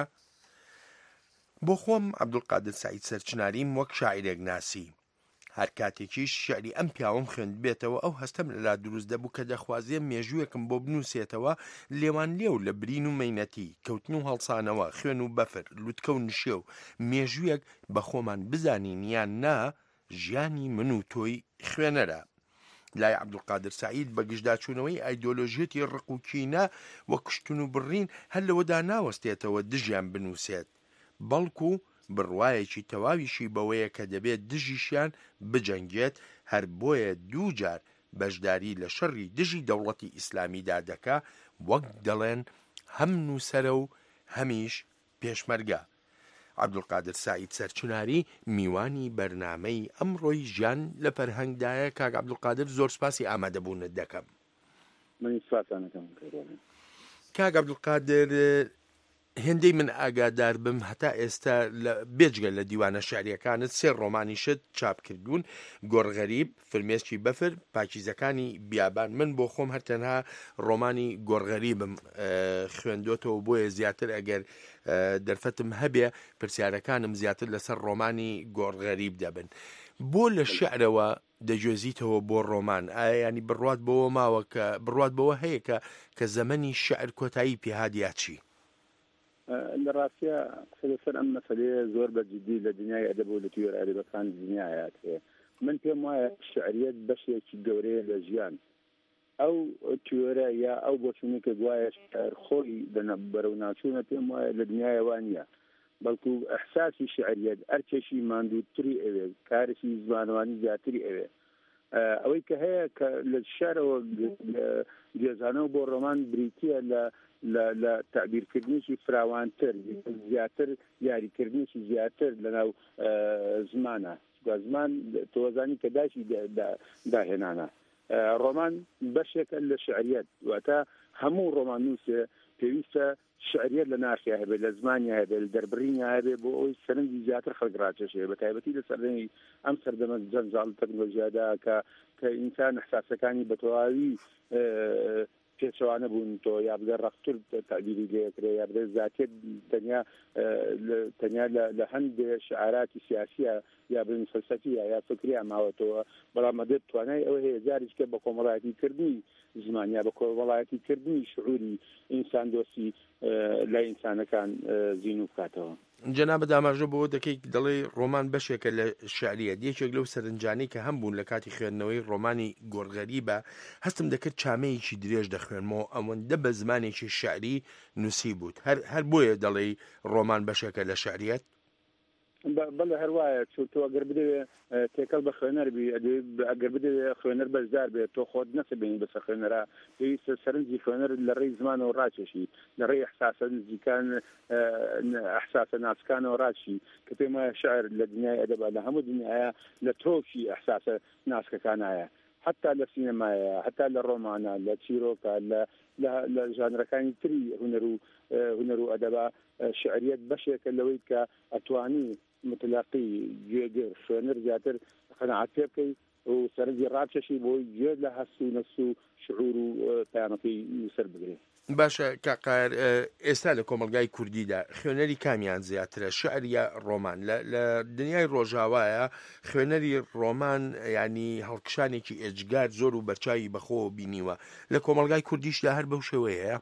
بۆ خۆم عەبدولقادر سەعید سەرچناریم وەک شاعیرێک ناسی هەر کاتێکیش شعری ئەم پیاوەم خوێند بێتەوە ئەو هەستەم لەلا دروست دەبوو کە دەخوازیە مێژوویەکم بۆ بنووسێتەوە لێوان لێو لە برین و مەینەتی کەوتن و هەڵسانەوە خوێن و بەفر لوتکە و نشێ و مێژوویەک بە خۆمان بزانین یان نا ژیانی من و تۆی خوێنەرە. لای عەبدولقادر سەعید بە گشتداچوونەوەی ئایدۆلۆژیەتی ڕق و کینە وە کوشتن و بڕین هەر لەوەدا ناوەستێتەوە دژیان بنووسێت بەڵکو بڕوایەکی تەواویشی بەوەیە کە دەبێت دژیشیان بجەنگێت هەر بۆیە دوو جار بەشداری لە شەڕی دژی دەوڵەتی ئیسلامیدا دەکا وەک دەڵێن هەم نووسەرە و هەمیش پێشمەرگە. عەبدولقادر سەعید سەرچناری میوانی بەرنامەی ئەمڕۆی ژیان لە فەرهەنگدایە. کاک عەبدولقادر زۆر سپاسی ئامادەبوونت دەکەم. من سپاسانەکەم. کاک عەبدولقادر هێندەی من ئاگادار بم هەتا ئێستا بێجگە لە دیوانە شعریەکانت سێ ڕۆمانیشت چاپ کردوون: گۆڕغەریب، فرمێسکی بەفر، پاکیزەکانی بیابان. من بۆ خۆم هەر تەنها ڕۆمانی گۆڕغەریبم خوێندۆتەوە بۆیە زیاتر ئەگەر دەرفەتم هەبێ پرسیارەکانم زیاتر لەسەر ڕۆمانی گۆڕغەریب دەبن. بۆ لە شعرەوە دەجۆزیتەوە بۆ ڕۆمان؟ ئایا ینی بڕوات بەوە ماوە کە بڕوات بەوە هەیە کە زەمەنی شعر کۆتایی پێهادیا چی؟ لە ڕاستیە قسە لەسەر ئەم مەسەلەیە زۆر بەجددی لە دنیای ئەدەب و لە تیۆرە ئەدەبەکان دنیایات هەیە. من پێم وایە شعریەت بەشێکی گەورەیە لە ژیان. ئەو تیۆرە یا ئەو بۆچوونێکە دوایە شعر خۆی بەرەو ناچوونە پێم وایە لە دنیایەوە نییە، بەڵکو ئەحساسی شعریەت ئەرچێکی ماندووتری ئەوێ، کارێکی زمانوانی زیاتری ئەوێ. ئەوەی کە هەیە کە لە شارەوە گێزانەوە بۆ ڕۆمان بریتە لە تعبیرکردنیی فراوانتر زیاتر یاریکردنیی زیاتر لەناو زمانە زمان تۆزانی کە داشی داهێنانە ڕۆمان بەشێکە لە شعریەت واتە هەموو ڕۆمان نووسێ پێویستە شعریەت لە ناخیا هەبێت لە زمانی هەبێت لە دەربڕینی هەبێت بۆ ئەوی سەرنجی زیاتر خەڵک ڕاکێشێ بە تایبەتی لە سەردەمی ئەم سەردەمە جەنجاڵ تەکنۆلۆژیادا کە ئینسان احساسەکانی بە تەواوی پێچەوانە بوون تۆ یا بدە ڕەفتور تعبیری لێکرێ یا بدە زاتێت تەنیا لە هەندێک شعاراتی سیاسیە یا بن فەلسەفیە یا فکریە ماوەتەوە بەڵام ئەدەب توانای ئەوە هەیە جاریشکە بە کۆمەڵایەتیکردنی زمانیا بە کۆمەڵایەتیکردنی شعوری ئینسان دۆستی لای ئینسانەکان زین و بکاتەوە. جەنابە داماژە بۆ دەکەی دەڵێ ڕۆمان بەشێکە لە شعریەت یەکێک لەو سەرنجانەی کە هەم بوون لە کاتی خوێندنەوەی ڕۆمانی گۆڕغەریبە هەستم دەکرد چامەیەکی درێژ دەخوێنمەوە ئەوەندە بە زمانێکی شعری نووسی بووت هەر بۆیە دەڵێ ڕۆمان بەشێکە لە شعریەت بەڵێ هەروایە تۆ ئەگەر بدەوێ تێکەڵ بە خوێنەر بی ئەگەر بدەوێ خوێنەر بەشدار بێت تۆ خۆت نەسەبێنی بەسەر خوێنەرە پێویستە سەرنجی خوێنەر لە ڕێی زمانەوە ڕاکێشی لە ڕێی احساسە نزیکان احساسە ناسکانەوە ڕاچی کە پێم وایە شاعر لە دنیای ئەدەبە لە هەموو دنیاە لە تۆشی احساسە ناسکەکانایە حتا لە سینەمایە حتا لە ڕۆمانە لە چیرۆکە لە ژانرەکانی تری هونەر و ئەدەبە شعریەت بەشێکە لەوەی کە ئەتوانی متلاقی گوێگر خوێنەر زیاتر قەناعەت پێ بکەی و سەرنجی ڕاکێشی بۆی گوێ لە هەست و نەفس و شعور و پەیامەکەی سەر بگرێت. باشە کاقار ئێستا لە کۆمەلگای کوردیدا خوێنەری کامیان زیاترە شعر یا ڕۆمان لە دنیای ڕۆژاوایە خوێنەری ڕۆمان ینی هەڵکشانێکی ئێجگار زۆر و بەرچاوی بەخۆ بینیوە لە کۆمەلگای کوردیشدا هەر بەو شێوەیە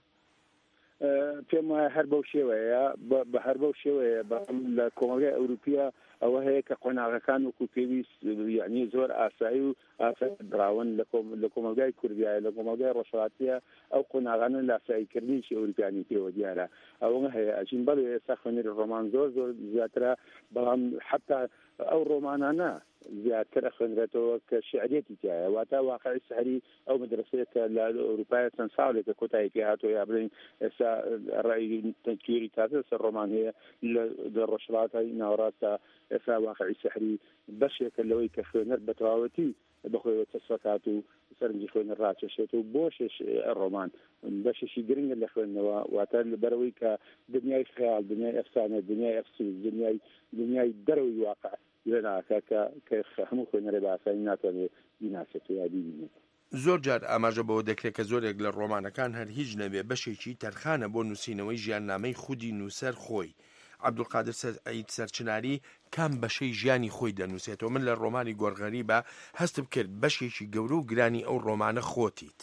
پێم وایە هەر بەو شێوەیە بە هەر بەو شێوەیە لە کۆمەلگای ئەوروپیا ئەوە هەیە کە قۆناغەکان وەکو پێویست یعنی زۆر ئاسایی و دراون لە کۆمەلگای کوردیایە لە کۆمەلگای ڕۆژهەڵاتیە ئەو قۆناغانە لە ئاساییکردنیی ئەوروپیانی پێوە دیارە ئەوە هەیە ئەچین بەڵێ ئێستا خوێنەری ڕۆمان زۆر زیاترە بەڵام حتا ئەو ڕۆمانانە زیاتر خوێنرێتەوە کە شعرێتی تایە واتە واقعی سەحری ئەو مدرسەیە کە لە ئەوروپای چەند ساڵێکە کۆتایی پێ هاتۆ یا بڵین ئێستا ڕای تەنکیوری تازە سەر ڕۆمان هەیە لە ڕۆژهەڵاتی ناوەڕاستە ئێستا واقعی سەحری بەشێکە لەوەی کە خوێنەر بە تەواوەتی بەخۆیەوە تەسەکات و سەرنجی خوێنەر ڕاکێشێت و بۆشش ڕۆمان بەشێکی گرنگە لە خوێندنەوە واتە لەبەرەوەی کە دنیای خەیاڵ دنیای ئەفسانە دنیای ئەفسوس دنیای دەرەوەی واقع لەناکە کە هەموو خوێنەرە بە ئاسانی ناتوانێت بیناسێت و یا ببینێت. زۆر جار ئاماژە بەوە دەکرێت کە زۆرێک لە ڕۆمانەکان هەر هیچ نەبێ بەشێکی تەرخانە بۆ نووسینەوەی ژیاننامەی خودی نووسەر خۆی. عەبدولقادر سەعید سەرچناری کام بەشەی ژیانی خۆی دەنووسێتەوە من لە ڕۆمانی گۆڕغەریبە هەستم کرد بەشێکی گەورە و گرانی ئەو ڕۆمانە خۆتیت.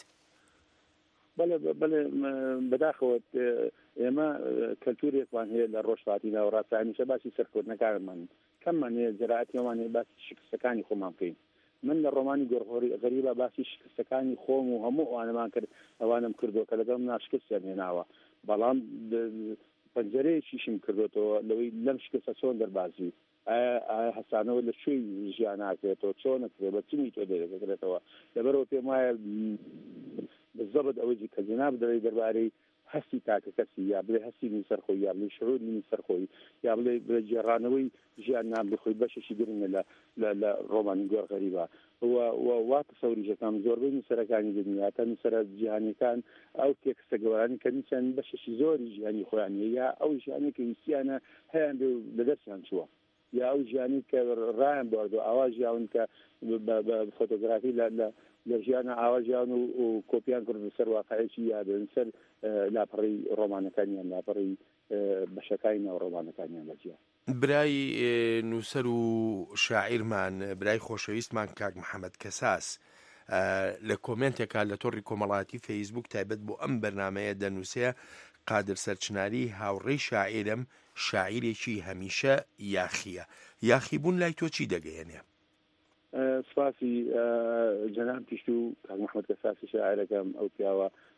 بەڵێ بەداخەوە ئێمە کەلتورێکمان هەیە لە ڕۆژهەڵاتی ناوەڕاستە هەمیشە باسی سەرکەوتنەکانمان کەممان هەیە جەرئەتیەوەمان هەیە باسی شکستەکانی خۆمان بکەین. من لە ڕۆمانی گۆڕغەریبە باسی شکستەکانی خۆم و هەموو ئەوانەمان کرد ئەوانم کردو کە لەگەڵ ناشکستیان هێناوە بەڵام پەنجەرەیەکیشم کردوێتەوە لەوەی لەم شکستە چۆن دەربازی ئایا هەسانەوە لە شوێی ژیان ناکرێتەوە چۆنەکرێت بە چنی تۆ دەکرێتەوە لەبەرەوە پێم وایە بزەبت ئەوەی کە جناب دەڵێ دەربارەی هەستی تاکە کەسی یا بڵێ هەستی نووسەرخۆی یا بڵێ شعوری نووسەرخۆی یا بڵێ جێڕانەوەی ژیان نام بخۆی بەشێکی گرنگە لە ڕۆمانی گۆڕغەریبە واتە سەوریژەکان زۆربەی نووسەرەکانی دنیا تا نووسەرە جیهانیەکان ئەو تێکستە گەورانی کە نیچان بەشێکی زۆری ژیانی خۆیانە یا ئەو ژیانی کە ویستیانە هەیان لە دەستیان چووە یا ئەو ژیانی کە ڕایان بواردو ئاوا ژیاون کە بە فۆتۆگرافی لە ژیانە ئاواژیان و کۆپیان کرد سەر واقعەیەکی یادن سەر لاپەڕی ڕۆمانەکانیان لاپەڕی بەشەکانی ناو ڕۆمانەکانیان بەجیا. برای نووسەر و شاعیرمان برای خۆشەویستمان کاک محەممەد کەساس لە کۆمنتێکا لە تۆڕی کۆمەڵاتی فەیسبوک تایبەت بۆ ئەم بەرنمەیە دەنووسێ قادر سەرچناری هاوڕێی شاعیرم شاعیرێکی هەمیشە یاخیە یاخی بوون لای تۆ چی دەگەیەنێ؟ سپاسی جەناب تیشت و کاک محەممەد کەساسی شاعیرەکەم ئەو پیاوە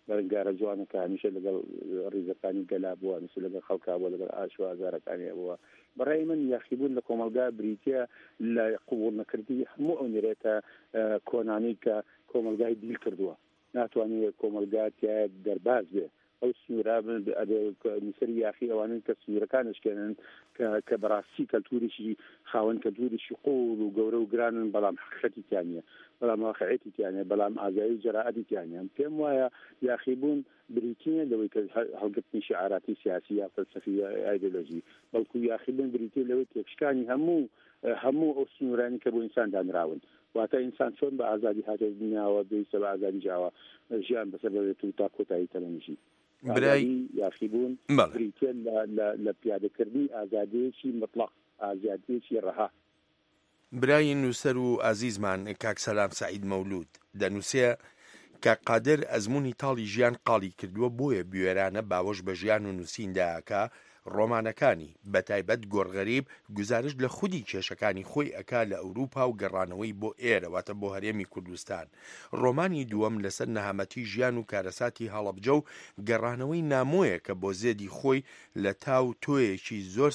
بەرەنگارە جوانەکە هەمیشە لەگەڵ ڕیزەکانی گەلا بووە نووس لەگەڵ خەڵکا بووە لەگەڵ ئاشوازارەکانی بووە بەڕای من یاخیبوون لە کۆمەلگا بریتە لە قوبوڵ نەکردی هەموو ئەو نێرێتە کۆنانی کە کۆمەلگای دیل کردووە ناتوانێت کۆمەلگاتیا دەرباز بێ ئەو سنوورا نووسری یاخی ئەوانن کە سنوورەکانشکێنن کە بەڕاستی کەلتوریشی خاوەن کەلتوریشی قوڵ و گەورە و گرانن بەڵام حقیقەتیانە بەڵام واقعیتیانە بەڵام ئازایی جەراعەتیانە پێم وایە یاخیبوون بریتینە لەوەی کە هەڵگرتنی شعاراتی سیاسی یا فەلسەفی ئایدۆلۆژی بەڵکو یاخیبوون بریتێ لەوەی تێکشکانی هەموو ئەو سنوورانی کە بۆ ئینسان دانراون واتە ئینسان چۆن بە ئازادی هاتە دنیاوە بێتە بە ئازادی جاوە ژیان بەسەر بێت و تا کۆتایی تەمەنیشی برای یاخیبوون بریتێ لە پیادەکردنی ئازادیەکی مطلق ئازادیەکی ڕەها برای نووسەر و ئازیزمان کاک سەلام سعید مەولود دەنووسێ کە قادر ئەزمموی تاڵی ژیان قاڵی کردووە بۆیە بوێرانە باوەش بە ژیان و نووسینداکە ڕۆمانەکانی بەتایبەت گۆڕغەریب گزارش لە خودی کێشەکانی خۆی ئەکا لە ئەوروپا و گەڕانەوەی بۆ ئێرەواتە بۆ هەرێمی کوردستان ڕۆمانی دووەم لەسەر نەهامەتی ژیان و کارەساتی هەڵەبجە و گەڕانەوەی نامۆیە کە بۆ زێدی خۆی لە تاو توێیەکی زۆر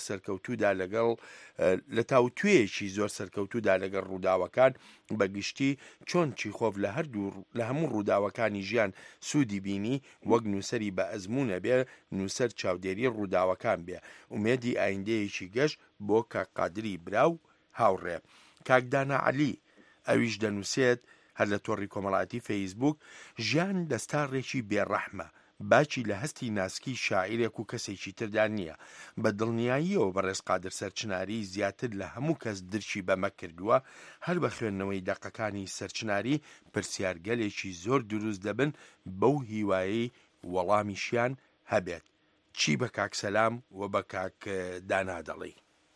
سەرکەوتوودا لەگەڵ ڕووداوەکان بەگشتی چۆن چیخۆف لە هەموو ڕووداوەکانی ژیان سوودی بینی وەک نووسری بە ئەزمونە بێ نووسەر چاودێری ڕووداوەکان بێ ومێدی ئایندەیەکی گەشت بۆ کە قادری براو هاوڕێ کاکدانا عەلی ئەویش دەنووسێت هەر لە تۆڕی کۆمەڵایەتی فەیسبوک ژیان دەستاڕێکی بێڕەحمە باچی لە هەستی ناسکی شاعیرێک و کەسێکی تردا نییە بە دڵنیاییەوە بەڕێز قادر سەرچناری زیاتر لە هەموو کەس درشی بەمە کردووە هەر بە خوێندنەوەی دەقەکانی سەرچناری پرسیارگەلێکی زۆر دروست دەبن بەو هیوایی وەڵامیشیان هەبێت چی بە کاک سەلام و بە کاک دانا دەڵێ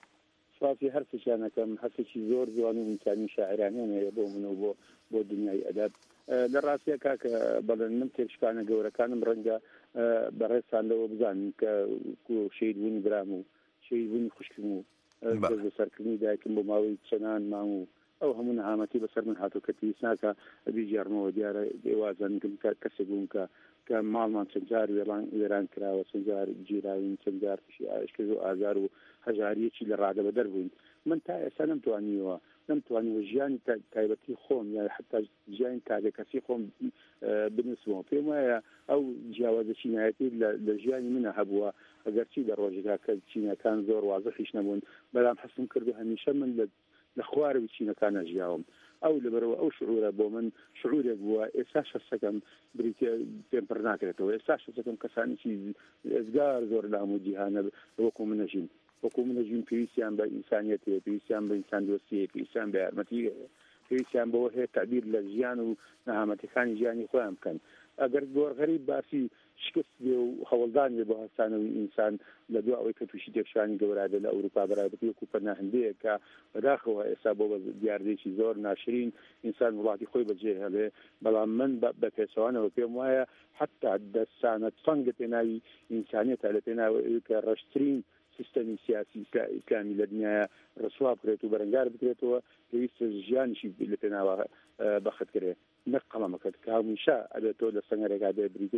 سواسی هەر فشانەکەم هەسێکی زۆر جوان و ئیمکانی شاعرانیانەیە بۆ من و بۆ دنیای ئەدەب لە ڕاستیە کاکە بەڵێن من تێکشکانە گەورەکانم ڕەنگە بەڕێستان لەوە بزانین کە شەیدبوونی برام و شەیدبوونی خوشکم و دەست بەسەرکردنی دایکم بۆ ماوەی چەندان مام و ئەو هەموو نەهامەتی بەسەر من هاتوو کە پێویست بیجارمەوە دیارە ئێوازانکم کەسێک بووم کە ماڵمان چەند جار وێران کراوە چەند جار گیراوین چەند جار ئاشکرد و ئازار و هەژاریەکی لە ڕادە بەدەر بووین من تا ئێستا نەمتوانیوە ژیانی تایبەتی خۆم یا حتا ژیانی تاگەکەسی خۆم بنووسمەوە پێم وایە ئەو جیاوازە چینایەتی لە ژیانی منە هەبووە ئەگەرچی لە ڕۆژێکا کە چینەکان زۆر وازەخیش نەبوون بەڵام حەسم کردو هەمیشە من لە خوارەوی چینەکانە ژیاوم ئەو لەبەرەوە ئەو شعورە بۆ من شعورێک بووە ئێستا شەسەکەم بریتێ پێم پڕ ناکرێتەوە ئێستا شەسەکەم کەسانێکی ئێزگار زۆر لە هەموو جیهانە وەکو منەژین پێویستیان بە ئینسانیەتێ پێویستیان بە ئینسان دۆستیە پێویستیان بە یارمەتی پێویستیان بەوە هەیە تعبیر لە ژیان و نەهامەتەکانی ژیانی خۆیان بکەن ئەگەر گۆڕغەریب باسی شکست بێ و هەوڵدان بێ بۆ هەستانەوەی ئینسان لە دوای ئەوەی کە تووشی تێکشانی گەورادە لە ئەوروپا بەرابەتی وەکو پەناهندەیە کە بەداخەوە ئێستا بۆ بە دیاردەیەکی زۆر ناشرین ئینسان وڵاتی خۆی بەجێ هەبێ بەڵام من بە پێچەوانەوە پێم وایە حتا دەستانە فەنگە پێناوی ئینسانیەتە لە پێناوی کە ڕەشترین سیستەمی سیاسی ئیسلامی لە دنیاە ڕسوا بکرێت و بەرەنگار بکرێتەوە پێویستە ژیانیشی لە پێناوە بەختکرێت نەک قەڵەمەکەت کە هەمیشە ئەبێتەوە لە سەنگەرێکا بریتێ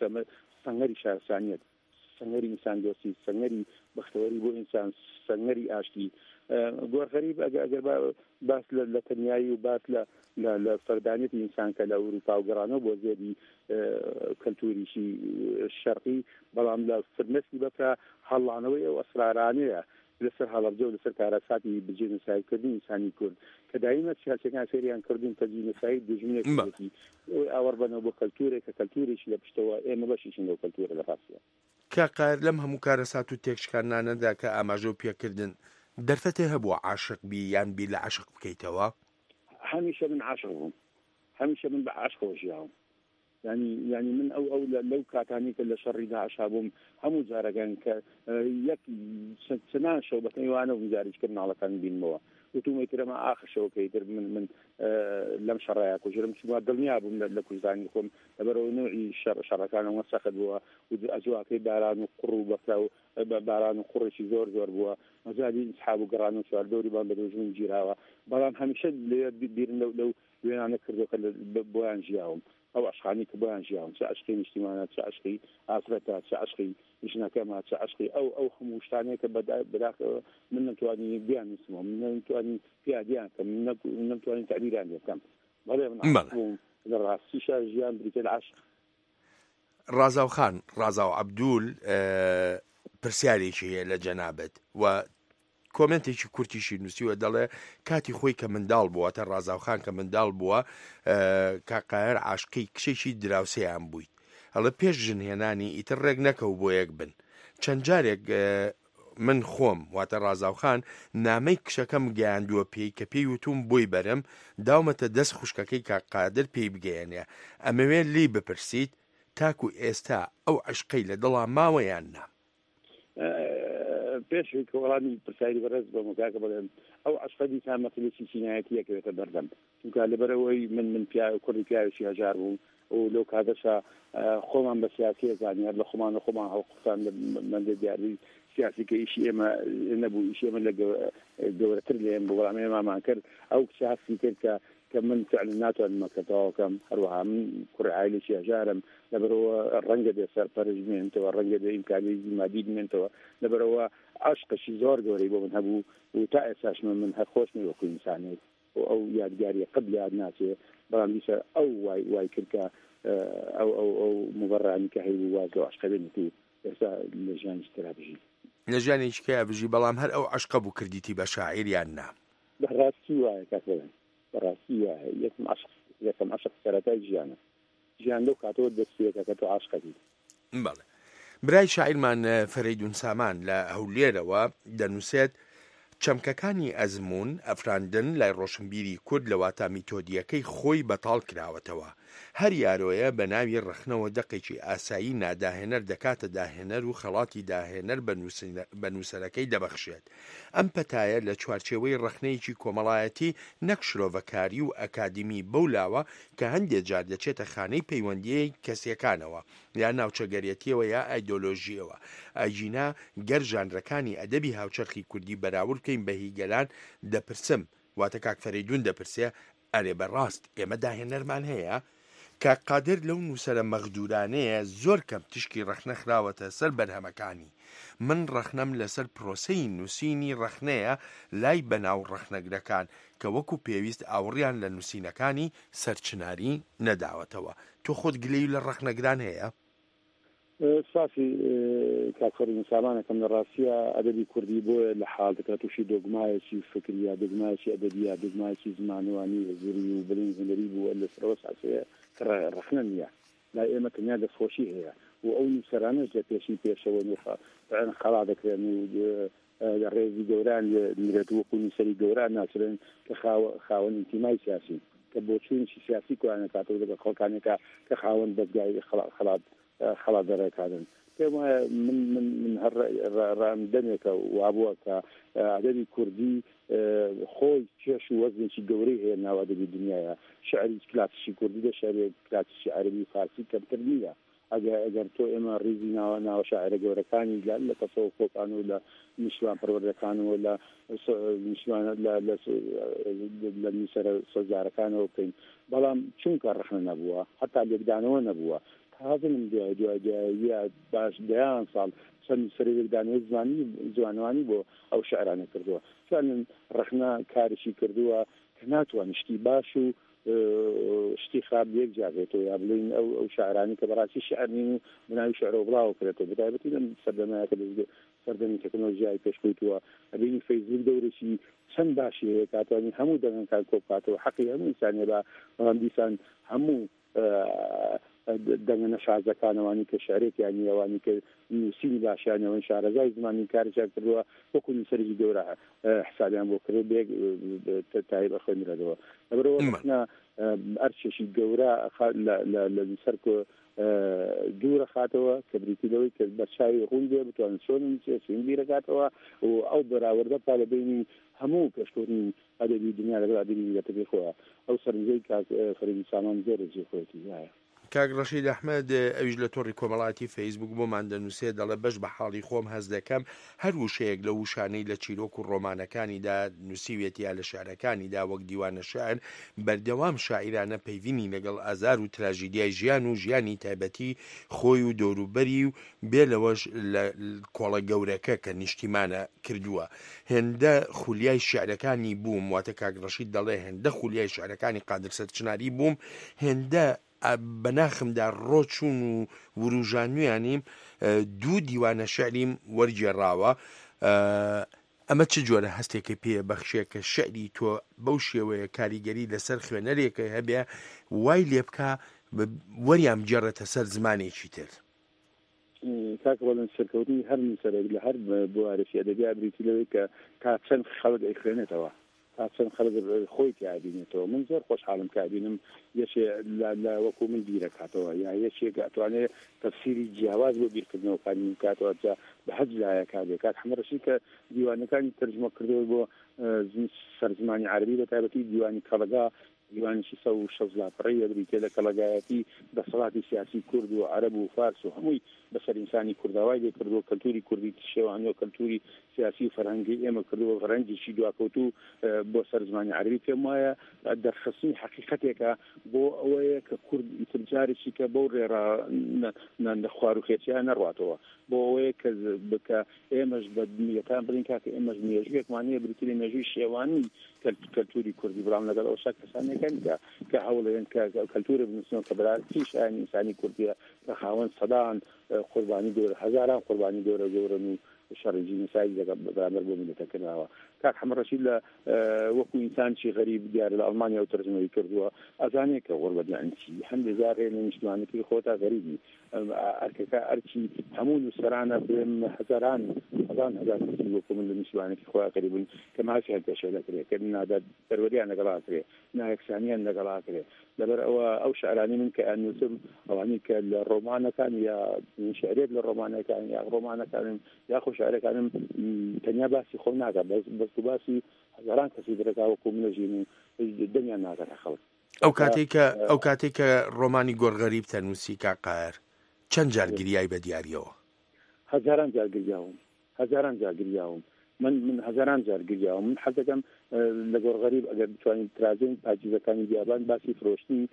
سەنگەری شارسانیەت سەنگەری ئینسان دۆستی سەنگەری بەختەوەری بۆ ئینسان سەنگەری ئاشتی گۆڕغەریب ئەگەر باس لە تەنیایی و باس لە فەردانیەتی ئینسان کە لە ئەوروپا و گەڕانەوە بۆ زێدی کەلتوریشی شەرقی بەڵام لە فرمەسکی بەفرا هەڵانەوەی ئەو ئەسرارانەیە لەسەر هەڵەبجە و لەسەر کارەساتی بجێ نووساییکردنی ئینسانی کورد کە دایمە سیاسەکان فێریان کردوون تەجی نووسایی دژمنێکی ئاوەڕبەنەوە بۆ کەلتورێک کە کەلتورێکی لە پشتەوە ئێمە بەشیشین لەو کەلتورە لە ڕاستیە کاقار لەم هەموو کارەسات و تێکشکانانەدا کە ئاماژە و پێکردن دەرفەتێ هەبووە عاشق بی یان بی لە عاشق بکەیتەوە هەمیشە من عاشق بووم هەمیشە من بە عاشقەوە ژیاوم يعني من أو لو كاتاني كل شر دا عشابهم هم جارجان ك يك سنة شو بتني وأنا ومجارج كنا على كان بين موا وتوم يكرم آخر شو كيدر من لم شرعك وجرم شو الدنيا أبو من لكل زاني خم تبرو نوعي شر كان وسخد بوا وأجواء كي باران وقرب بكلاو باران وقرب شيء زور بوا مزادي أصحابه قرانو شو الدوري بان بدوجون جيراوا بلان هميشه اللي بيرن لو وين أنا كردو كل بوان جياهم ئەو عشقانی کە بۆیان ژیان چه عشقی نیشتیمانە چه عشقی ئافرەتە چه عشقی ژنەکەمە چه عشقی ئەو هەموو شتانەیە کە بەداخەوە من نەتوانی بیان نووسمەوە من نەتوانی پیادیان کەم من نەتوانی تعبیران لێ بکەم بەڵێ من عاشق لە ڕاستیشە ژیان بریتە لە عاشق. ڕازاو خان ڕازاو عەبدول پرسیارێکی هەیە لە جەنابەت و کۆمنتێکی کورتیشی نووسیوە دەڵێ کاتی خۆی کە منداڵ بووە تا ڕازاوخان کە منداڵ بووە کاقاهر عاشقی کشێکی دراوسەیان بوویت هەڵە پێش ژنهێنانی ئیتر ڕێک نەکەو بۆ یەک بن چەند جارێک من خۆم واتە ڕازاوخان نامەی کشەکەم گەیاندووە پێی کە پێی وتوم بۆی بەرم داومەتە دەست خوشکەکەی کاقادر پێی بگەیەنێ ئەمەوێ لی بپرسیت تاکو ئێستا ئەو عشقەی لە دڵا ماوەیان نا پێشوی کە وەڵامی پرسیاری بەڕێز بە مکاکە بڵێن ئەو عشقە دیسان مەسلەی سینایەتیەکەوێتە بەردەم چونکە لەبەرەوەی من کوڕی پیاوێکی هەژار بوو و لەو کاتەشە خۆمان بە سیاسی زانیار لە خۆمان هەڵقوتان من دیاری سیاسی کە ئیشی ئێمە نەبوو ئیشی ئێمە لە گەورەتر لێم بۆ بەڵام ئێمامان کرد ئەو کچە هەستی کرد کە من فعلا ناتوانم مەکەتەوەکەم هەروەها من کوڕی عایلێکی هەژارم لەبەرەوە ڕەنگە بێ سەرپەرش بمێنێتەوە ڕەنگە بێ ئیمکانی مادی بمێنێتەوە لەبەرەوە عاشقێکی زۆر گەورەی بۆ من هەبوو و تا ئێستاش من هەر خۆشمی وەکو ئینسانێت و ئەو یادگاریە قبل یاد ناچێ بەڵام دیسە ئەو وای کرد کە ئەو مبەڕانی کە هەیە بوو وازۆ عاشقە بێنێت و ئێستا لە ژیانی ترا بژی لە ژیانێکی کەیا بژی بەڵام هەر ئەو عشقە بوو کردیتی بە شاعیر یان نا بەڕاستی وایە کاکەڵێن بەڕاستی وایە یەکەم عشق سەرەتای ژیان لەو کاتەوە دەستێکە کە تۆ عاشقەبی. بەڵێ برای شاعیرمان فەریدون سامان لە هەولێرەوە دەنووسێت چەمکەکانی ئەزمون ئەفراندن لای ڕۆشنبیری کورد لە واتە میتۆدیەکەی خۆی بەتاڵ کراوەتەوە هەر یارۆیە بە ناوی ڕخنەوە دەقێکی ئاسایی ناداهێنەر دەکاتە داهێنەر و خەڵاتی داهێنەر بە نووسەرەکەی دەبەخشێت ئەم پەتایە لە چوارچێوەی ڕخنەیەکی کۆمەڵایەتی نەک شرۆڤەکاری و ئەکادمی بەولاوە کە هەندێک جار دەچێتە خانەی پەیوەندیەی کەسیەکانەوە یا ناوچەگەرێتیەوە یا ئایدۆلۆژیەوە ئاجینا گەر ژانرەکانی ئەدەبی هاوچەرخی کوردی بەراورد بکەین بە هیگەلان دەپرسم واتە کاک فەریدون دەپرسێ ئەرێ بەڕاست ئێمە داهێنەرمان هەیە کاک قادر لەو نووسەرە مەغدورانەیە زۆر کەم تشکی ڕەخنە خراوەتە سەر بەرهەمەکانی من ڕەخنەم لەسەر پرۆسەی نووسینی ڕەخنەیە لای بەناو ڕەخنەگرەکان کە وەکو پێویست ئاوڕیان لە نووسینەکانی سەرچناری نەداوەتەوە تۆ خۆت گلەی لە ڕەخنەگران هەیە ساسی کاکفەری سامانەکەم لە ڕاستیە ئەدەبی کوردی بۆیە لە حاڵ دەکات تووشی دۆگمایەکی فکریە دۆگمایەکی ئەدەبیە دۆگمایەکی زمانوانی وەزیری و بلین زەنەری بووە لەسەرەوە ساسەیە کە ڕەخنە نییە لا ئێمە تەنیا دەستخۆشی هەیە و ئەو نووسەرانەش لە پێشی پێشەوە خەڵا دەکرێن و ڕێزی گەوران میرێت وەکو نووسەری گەوران ناچرێن کە خاوەن ئینتیمای سیاسی کە بۆ چوونی سیاسی کوانە کاتەوە لەگە خەڵکانێکە کە خاوەن دەستگای خەڵات دەڕێکادن پێم وایە من هەر ڕامدەمێکە وابووە کە ئەدەبی کوردی خۆی کێش و وەزنێکی گەورەی هەیە ناو ئەدەبی دنیاە شعری کلاسیکی کوردی دە شعری کلاسیکی عەرەبی فارسی کەمتر نییە ئەگەر تۆ ئێمە ڕیزی ناوە شاعرە گەورەکانی لە تەسەووفۆکان و لە نیشتوان پەروەردەکانەوە لە نیشتوانە لە نووسەرە سۆزارەکانەوە بکەین بەڵام چونکە ڕەخنە نەبووە هەتا لێکدانەوە نەبووە حاضرم دوای باش دەیان ساڵ چەند سەرێکدانەوەی زوانوانی بۆ ئەو شعرانە کردووە چۆن ڕەخنە کارشی کردووە کە ناتوان شتی باش و شتی خاب یەک جاابێتەوە یا بڵین ئەو شعرانی کە بەڕاستی شعرنین و بناوی شعرەوە بڵاو کرێتەوە بەتایبەتی لەم سەردەمایەکە سەردەمی تەکنۆلۆژیای پێشکەوتووە ئەبینی فەیسبوک دەورێکی چەند باشی هەیە کاتوانی هەموو دەنگکار کۆبکاتەوە حەقی هەموو ئینسانێ بە بەڵام دیسان هەموو دەنگە نەشازەکانەوانی کە شارێکیانی ئەوانی کە نووسینی باشیانەوە شارەزای زمانی کارێکیان کردووە وەکو نووسەرێکی گەورە حسابیان بۆ کرد بێک تایی بە خوێنرەوە لەبەرەوە ئەرچێکی گەورە لە سەر دوورە خاتەوە کە بریتیلەوەی کە بەرچاوی ڕوون بێ بتوانن چۆن سوین بیرەکاتەوە و ئەو بەراوردە تا لە بینی هەموو کەشتۆرنی ئەدەبی دنیا لەبەر ئەدەبی ویلەتەکەی خۆیە ئەو سەرنجەی فەریدی سامان زۆر جێ خۆیەتی وایە کاک ڕەشید ئەحمەد ئەویش لە تۆڕی کۆمەڵاتی فەیسبوک بۆمان دەنووسێ دەڵێ بەش بە حاڵی خۆم هەز دەکەم هەر وشەیەک لە وشانەی لە چیرۆک و ڕۆمانەکانیدا نووسیوێتیا لە شارەکانیدا وەک دیوانە شار بەردەوام شاعیرانە پەیوینی لەگەڵ ئازار و تراژیدیای ژیان و ژیانی تایبەتی خۆی و دەوروبەری و بێ لەوەش لە کۆڵە گەورەکە کە نیشتیمانە کردووە هێندە خولیای شعرەکانی بووم واتە کاک ڕەشید دەڵێ هێندە خولیای شعرەکانی قادر سەرچناری بووم هێندە بەناخمدا ڕۆچوون و وروژانویانیم دوو دیوانە شعریم وەرگێڕاوە ئەمە چ جۆرە هەستێکی پێ بەخشێ کە شعری تۆ بەو شێوەیە کاریگەری لەسەر خوێنەرێکە هەبێ وای لێ بکە وەریان بجێڕێتە سەر زمانێکی تر کاکە بەڵێن سەرکەوتنی هەر نووسەرێک لە هەر بوارەی ئەدەبیا بریتی لەوەی کە تا چەند خەڵک ئەیخوێنێتەوە تا چەند خەڵک خۆی تیابینێتەوە من زۆر خۆشحاڵم کابینم یەکێ لە وەکو من بیرەکاتەوە یا یەکێک ئەتوانێت تەفسیری جیاواز بۆ بیرکردنەوەکانی بکاتەوە جا بە حەج لایە کاتێک کات حەمەڕەشید کە دیوانەکانی تەرجمە کردەوە بۆ سەرزمانی عەربی بە تایبەتی دیوانی کەڵەگا دیوانێکی 160 لاپەڕەی دەبریتێ لە کەڵەگایەتی دەسەڵاتی سیاسی کورد و عەرەب و فارس و هەمووی بەسەر ئینسانی کورداوای لێ کردووە کەلتوری کوردی شێوانەوە کەلتوری سیاسی و فەرهەنگی ئێمە کردووە فەرهەنگێکی دواکەوتوو بۆ سەرزمانی عەربی پێم وایە دەرخستنی حەقیقەتێکە بۆ ئەوەیە کە کورد ئیترجارێکی کە بەو ڕێڕا خواروخێتیان نەڕواتەوە بۆ ئەوەیە کە ئێمەش بە دنیەکان بڵین کاکە ئێمەش مێژوویەکمانەیە بریتری مێژووی شێوانی کەلتوری کوردی بەڵام لەگەڵ ئەو شەک کەسانێکن کە هەوڵێن کە کەلتورە بنووسنەوە کە بەرازی شایانی ئینسانی کوردیە کە خاوەن سەدان قوربانی گەورە هەزاران قوربانی گەورە گەورن و شەڕێکی نسایی لەگەڵ بەرامبەر بۆ میلەتەکردنەوە کاک حەمەڕەشید لە وەکو ئینسانشی غەریب دیارە لە ئەڵمانیا و تەرجمەی کردووە ئەزانێت کە غوربەت یانی چی هەندێک جار هەیە نیشتمانەکەی خۆتا غەریبی ئەرکەکە ئەرچی هەموو نووسەرانە بێن هەزاران هەزار کەسی وەکو من لە نیشتمانەکەی خۆیان غەریبن کە ماچی هەر پێشە دەکرێت کە نادات پەروەریان لەگەڵا کرێت نایەکسانیان لەگەڵا کرێت لەبەر ئەو شعرانی من کە ئەنووسم ئەوانی کە لە ڕۆمانەکان یا شعرێت لە ڕۆمانەکان یا ڕۆمانەکانم یاخۆ شعرەکانم تەنیا باسی خۆم ناکات بەس باسی هەزاران کەسی درەکا وەکو منەژین و دنیا ناگاتە خەڵک ئەو کاتێک کە ڕۆمانی گۆڕغەریب تەنووسی کاقایر چەند جار گریای بە دیاریەوە هەزاران جار گریاوم من هەزاران جار گریاوم من حەزەکەم لە گۆڕغەریب ئەگەر بتوانین ترازین پاکیزەکانی بیابان باسی فرۆشتنی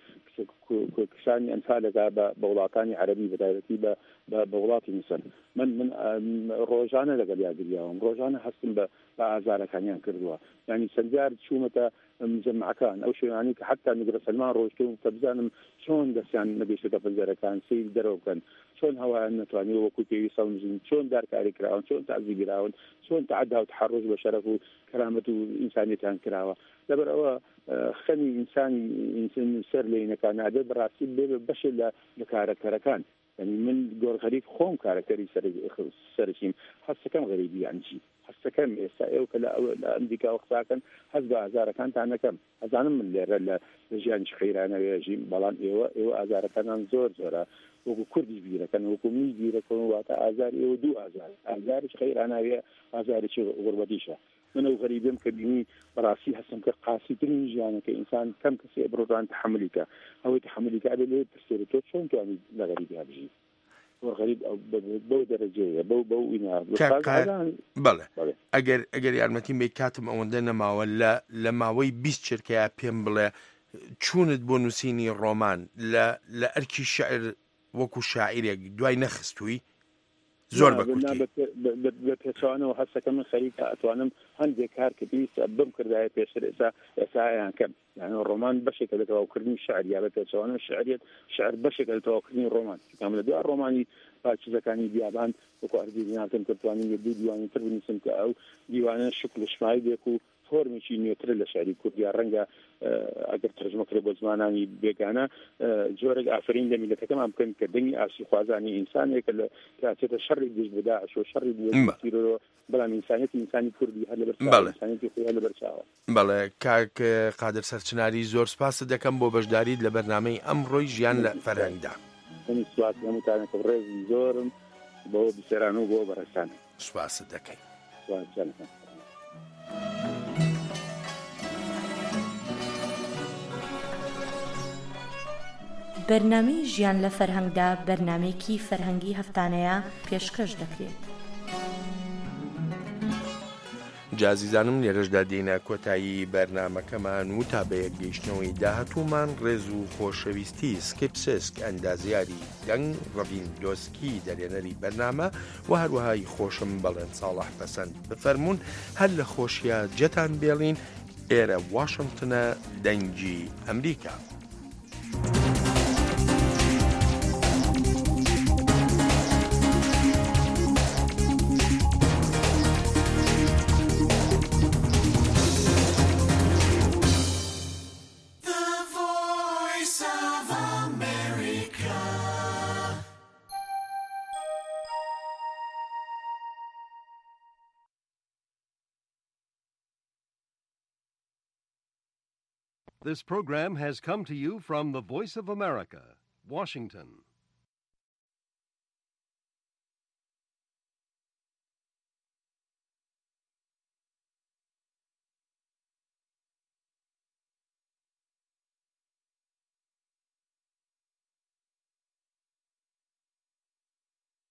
کشانی ئەمسالەکە بە وڵاتانی عەرەبی بەتایبەتی بە وڵاتی میسر من ڕۆژانە لەگەڵ یاگریاوم ڕۆژانە هەستم بە ئازارەکانیان کردووە یعنی چەندجار چوومەتە مجەمعەکان ئەو شوێنانی کە حتا نیگرە سەلمان ڕۆیشتوم کە بزانم چۆن دەستیان نەگەیشتە پەنجەرەکان سیر دەرەوە بکەن چۆن هەوایان نەتوانێت وەکو پێویستە نووسین چۆن دارکاری کراون چۆن تعزیبی کراون چۆن تعدا و تحرش بە شەرەف و کەرامەت و ئینسانیەتیان کراوە لەبەر ئەوە خەمی ئینسانی سەر لێنەکان نادێت بەڕاستی بێ بەشێ لە کارەکەرەکان یعنی من گۆڕغەریب خۆم کارەکەری سەرشیم هەستەکەم غەریبی یان چی هەستەکەم ئێستا ئێوە کە لە ئەمریکا وەقتاکەن هەست بە ئازارەکانتان نەکەم ئەزانم من لێرە لە ژیانی خەیرانەوێژیم بەڵام ئێوە ئازارەکانان زۆرە وەکو کوردی بیرەکەن وەکو می بیرەکەن واتە ئازار ئێوە دوو ئازارش خەیراناوێ ئازارێکی غوربەتیشە من ئەو غەریبم کە بینی بەڕاستی هەستم کە قاسیترین ژیانەکە ئینسان کەم کەسی بڕۆدان تحملیکە ئەوەی تحملیکە ئەبێ لێ پرسێت تۆ چۆن توانی لە غەریبی هەبژی غەریب بەو دەرەجەیە بەو ئینا بەڵێ ئەگەر یارمەتیم بێ کاتم ئەوەندە نەماوە لە ماوەی 20 چرکەیە پێم بڵێ چوونت بۆ نووسینی ڕۆمان لە ئەرکی شعر وەکو شاعیرێک دوای نەخستووی زۆر بەکوتی بە پێچوانەوە هەستەکە من خەریکە ئەتوانم هەندێک کار کە پێویستە بم کردایە پێشتر ئێستایان کەم یعنی ڕۆمان بەشێکە لە تەواوکردنی شعر یا بە پێچوانە شعریت شعر بەشێکە لە تەواوکردنی ڕۆمان کام لە دوای ڕۆمانی پاکیزەکانی بیابان وەکو ئەردیدیناتم کە توانین دوو دیوانی تر بنووسم کە ئەو دیوانە شکل شمایی بێک و فۆرمێکی نوێتر لە شعری کوردیا ڕەنگە ئەگەر تەرجمە کرێ بۆ زمانانی بێگانە جۆرێک ئافرین لە میلەتەکەمان بکەن کە دەنگی ئاسی خوازانی ئینسانێکە لە کاتێتە شەڕی دژ بداعش و شەڕی بوەرەوە بەڵام ئینسانیەتی ئینسانی کوردی هەر لەبەرئینسانیەتی خۆی هەر لەبەرچاوە بەڵێ کاک قادر سەرچناری زۆر سپاست دەکەم بۆ بەشداریت لە بەرنامەی ئەمڕۆی ژیان لە فەرهەنگدا سوات هەمووتانێکە ڕێزی زۆرم بۆ بیسەران و بۆ بەڕێستان سوپاست دەکەین بەرنامەی ژیان لە فەرهەنگدا بەرنامەیەکی فەرهەنگی هەفتانەیە پێشکەش دەکرێت. جازیزانم لێرەشدا دێنە کۆتایی بەرنامەکەمان و تا بە یەکگەیشتنەوەی داهاتوومان ڕێز و خۆشەویستی سکپسسک ئەندازیاری دەنگ ڕەڤین دۆسکی دەرێنەری بەرنامە و هەروەهای خۆشم بەڵێن ساڵح پەسەند بفەرمونون هەر لە خۆشیە جەتان بێڵین ئێرە واشنگتنە دەنگی ئەمریکا. This program has come to you from the Voice of America, Washington.